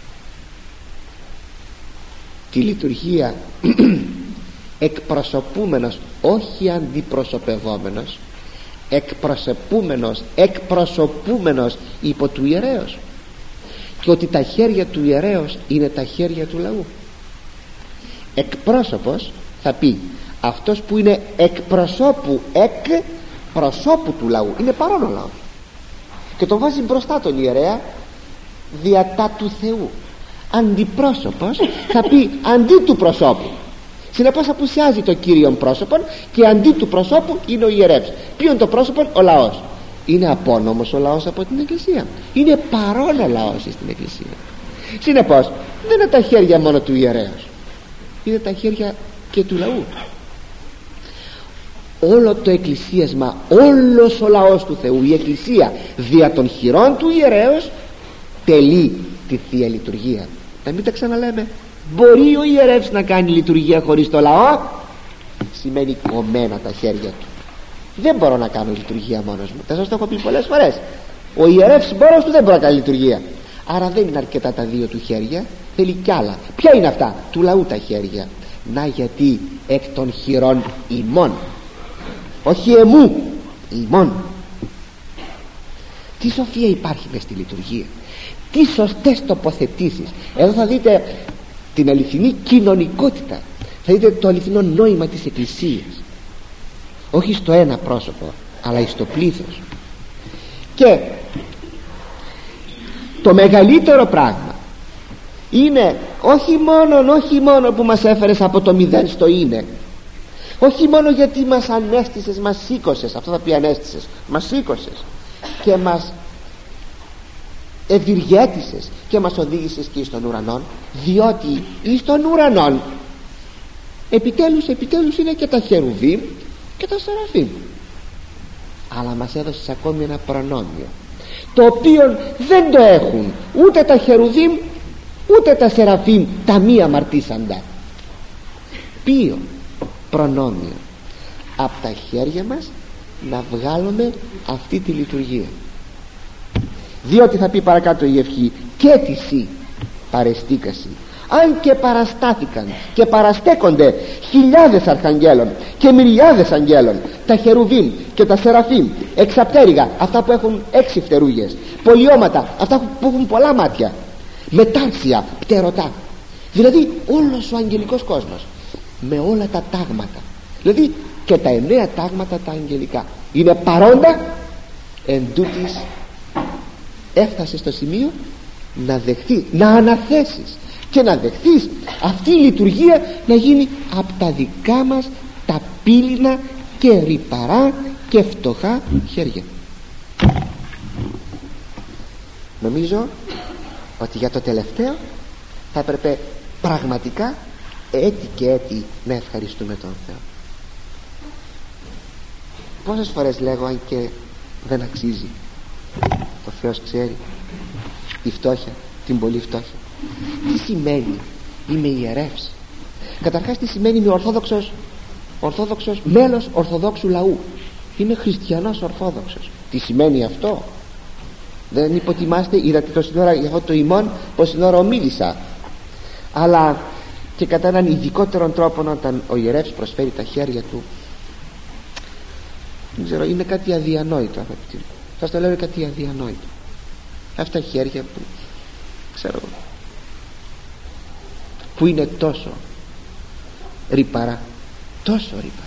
τη λειτουργία εκπροσωπούμενος, όχι αντιπροσωπευόμενος, εκπροσωπούμενος, εκπροσωπούμενος υπό του ιερέως, και ότι τα χέρια του ιερέως είναι τα χέρια του λαού. Εκπρόσωπος θα πει αυτός που είναι εκπροσώπου, εκπροσώπου του λαού, είναι παρόν ο λαός, και τον βάζει μπροστά τον ιερέα διατά του Θεού. Αντιπρόσωπος θα πει αντί του προσώπου. Συνεπώς απουσιάζει το κύριον πρόσωπον και αντί του προσώπου είναι ο ιερεύς. Ποιο είναι το πρόσωπον? Ο λαός. Είναι απόνομος ο λαός από την Εκκλησία, είναι παρόν ο λαός στην Εκκλησία. Συνεπώς δεν είναι τα χέρια μόνο του ιερέως, είναι τα χέρια και του λαού. Όλο το εκκλησίασμα, όλος ο λαός του Θεού, η Εκκλησία δια των χειρών του ιερέως τελεί τη Θεία Λειτουργία. Να μην τα ξαναλέμε. Μπορεί ο ιερεύς να κάνει λειτουργία χωρίς το λαό? Σημαίνει κομμένα τα χέρια του. Δεν μπορώ να κάνω λειτουργία μόνος μου. Θα σας το έχω πει πολλές φορές. Ο ιερεύς μόνος του δεν μπορεί να κάνει λειτουργία. Άρα δεν είναι αρκετά τα δύο του χέρια, θέλει κι άλλα. Ποια είναι αυτά? Του λαού τα χέρια. Να γιατί εκ των χειρών ημών, όχι εμού, ημών. Τι σοφία υπάρχει μες στη λειτουργία, τι σωστές τοποθετήσεις. Εδώ θα δείτε την αληθινή κοινωνικότητα, θα δείτε το αληθινό νόημα της Εκκλησίας, όχι στο ένα πρόσωπο αλλά στο πλήθος. Και το μεγαλύτερο πράγμα είναι όχι μόνο, όχι μόνο που μας έφερες από το μηδέν στο είναι, όχι μόνο γιατί μας ανέστησες, μας σήκωσες, αυτό θα πει ανέστησες, μας σήκωσες και μας ευηργέτησες και μας οδήγησες και στον ουρανόν, διότι εις τον ουρανόν επιτέλους επιτέλους είναι και τα χερουβίμ και τα σεραφίμ, αλλά μας έδωσες ακόμη ένα προνόμιο, το οποίο δεν το έχουν ούτε τα χερουβίμ ούτε τα σεραφίμ τα μη αμαρτήσαντα. Ποιο προνόμιο? Από τα χέρια μας να βγάλουμε αυτή τη λειτουργία, διότι θα πει παρακάτω η ευχή, και τισι παρεστήκασι, αν και παραστάθηκαν και παραστέκονται χιλιάδες αρχαγγέλων και μυριάδες αγγέλων, τα χερουβίμ και τα σεραφίμ, εξαπτέρυγα, αυτά που έχουν έξι φτερούγες, πολιώματα, αυτά που έχουν πολλά μάτια, μετάξια, πτερωτά, δηλαδή όλος ο αγγελικός κόσμος με όλα τα τάγματα, δηλαδή και τα εννέα τάγματα τα αγγελικά είναι παρόντα. Εν τούτης έφτασε στο σημείο να δεχθεί, να αναθέσεις και να δεχθείς αυτή η λειτουργία να γίνει από τα δικά μας τα πύληνα και ρυπαρά και φτωχά χέρια. Νομίζω ότι για το τελευταίο θα έπρεπε πραγματικά έτη και έτη να ευχαριστούμε τον Θεό. Πόσες φορές λέγω αν και δεν αξίζει, ο Θεός ξέρει, η φτώχεια, την πολύ φτώχεια. Τι σημαίνει είμαι ιερεύς? Καταρχάς τι σημαίνει είμαι ορθόδοξος, ορθόδοξος μέλος ορθοδόξου λαού, είμαι χριστιανός ορθόδοξος. Τι σημαίνει αυτό? Δεν υποτιμάστε, είδατε τόση ώρα για αυτό το ημών πόση ώρα ομίλησα, αλλά και κατά έναν ειδικότερο τρόπο όταν ο ιερεύς προσφέρει τα χέρια του, δεν ξέρω, είναι κάτι αδιανόητο, αγαπητοί μου. Σας το λέω, κάτι αδιανόητο. Αυτά τα χέρια που ξέρω που είναι τόσο ρυπαρά, τόσο ρυπαρά,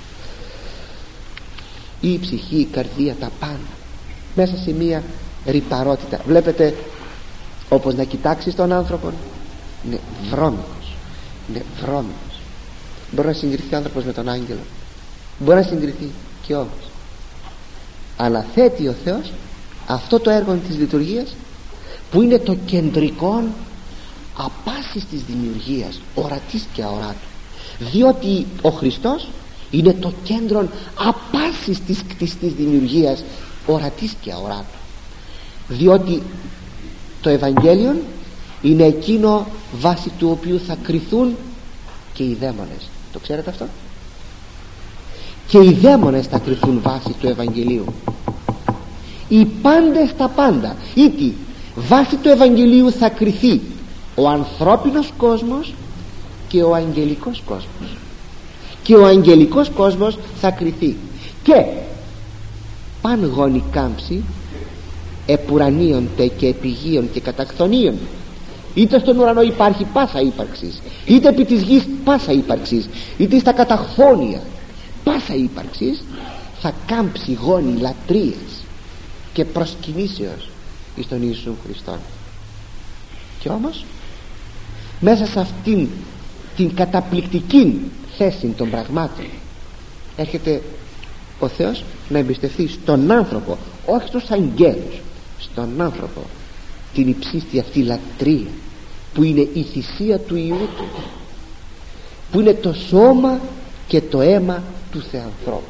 η ψυχή, η καρδία, τα πάντα μέσα σε μία ρυπαρότητα. Βλέπετε, όπως να κοιτάξεις τον άνθρωπο, είναι βρώμικος, είναι βρώμικος. Μπορεί να συγκριθεί ο άνθρωπος με τον άγγελο, μπορεί να συγκριθεί, και όμως αναθέτει ο Θεός αυτό το έργο της λειτουργίας που είναι το κεντρικό απάσης της δημιουργίας, ορατής και αοράτου, διότι ο Χριστός είναι το κέντρο απάσης της κτιστής δημιουργίας, ορατής και αοράτου, διότι το Ευαγγέλιο είναι εκείνο βάσει του οποίου θα κριθούν και οι δαίμονες. Το ξέρετε αυτό? Και οι δαίμονες θα κριθούν βάσει του Ευαγγελίου. Οι πάντες τα πάντα, ήτι βάσει του Ευαγγελίου θα κριθεί ο ανθρώπινος κόσμος και ο αγγελικός κόσμος, και ο αγγελικός κόσμος θα κριθεί. Και παν γόνι κάμψη επουρανίονται και επιγείων και κατακθονίων. Είτε στον ουρανό υπάρχει πάσα ύπαρξης, είτε επί της γης πάσα ύπαρξης, είτε στα καταχθόνια πάσα ύπαρξης, θα κάμψει γόνι λατρείας και προσκυνήσεως εις τον Ιησού Χριστόν. Και όμως μέσα σε αυτήν την καταπληκτική θέση των πραγμάτων έρχεται ο Θεός να εμπιστευτεί στον άνθρωπο, όχι στους αγγέλους, στον άνθρωπο, την υψίστη αυτή λατρεία που είναι η θυσία του Υιού του, που είναι το σώμα και το αίμα του Θεανθρώπου.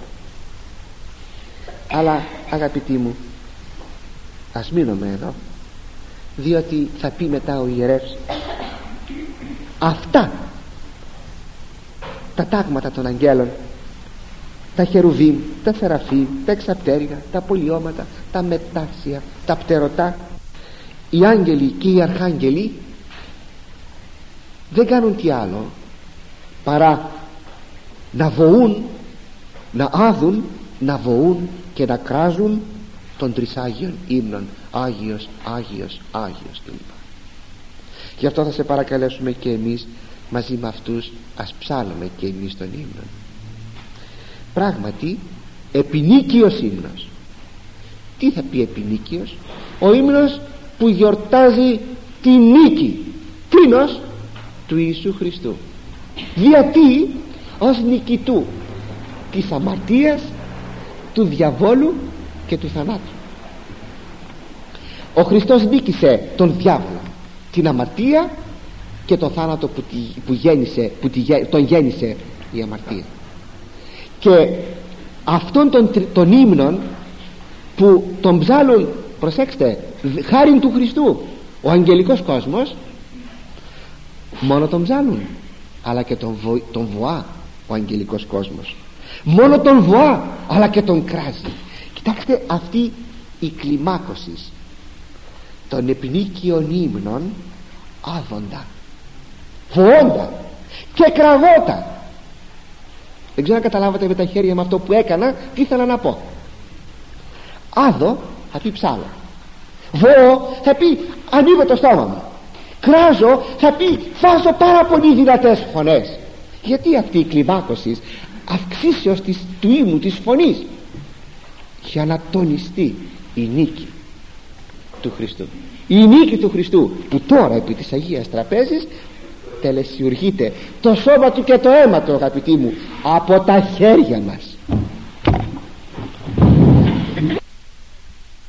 Αλλά αγαπητοί μου, ας μείνουμε εδώ, διότι θα πει μετά ο ιερεύς αυτά τα τάγματα των αγγέλων, τα χερουβίμ, τα θεραφίμ, τα εξαπτέρυγα, τα πολιώματα, τα μετάσια, τα πτερωτά, οι άγγελοι και οι αρχάγγελοι δεν κάνουν τι άλλο παρά να βοούν, να άδουν, να βοούν και να κράζουν των τρισάγιων ύμνων, Άγιος, Άγιος, Άγιος κλπ. Γι' αυτό θα σε παρακαλέσουμε και εμείς μαζί με αυτούς, ας ψάλουμε και εμείς τον ύμνο. Πράγματι επινίκιος ύμνος. Τι θα πει επινίκιος? Ο ύμνος που γιορτάζει τη νίκη κρίνος του Ιησού Χριστού, γιατί ως νικητού της αμαρτίας, του διαβόλου και του θανάτου. Ο Χριστός νίκησε τον διάβολο, την αμαρτία και τον θάνατο που, τη, που, γέννησε, που τη, τον γέννησε η αμαρτία. Και αυτόν τον, τον ύμνον που τον ψάλουν, προσέξτε, χάριν του Χριστού, ο αγγελικός κόσμος μόνο τον ψάλουν, αλλά και τον, βο, τον βοά ο αγγελικός κόσμος, μόνο τον βοά αλλά και τον κράζει. Κοιτάξτε αυτή η κλιμάκωση των επινίκιων ύμνων, άδοντα, βοώντα και κραγότα. Δεν ξέρω αν καταλάβατε με τα χέρια με αυτό που έκανα τι ήθελα να πω. Άδω θα πει ψάλω, βοώ θα πει ανοίγω το στόμα μου, κράζω θα πει φάζω πάρα πολύ δυνατές φωνές. Γιατί αυτή η κλιμάκωση αυξήσεως της, του ύμνου, της φωνής, για να τονιστεί η νίκη του Χριστού, η νίκη του Χριστού που τώρα επί της Αγίας Τραπέζης τελεσιουργείται το σώμα του και το αίμα του, αγαπητοί μου, από τα χέρια μας.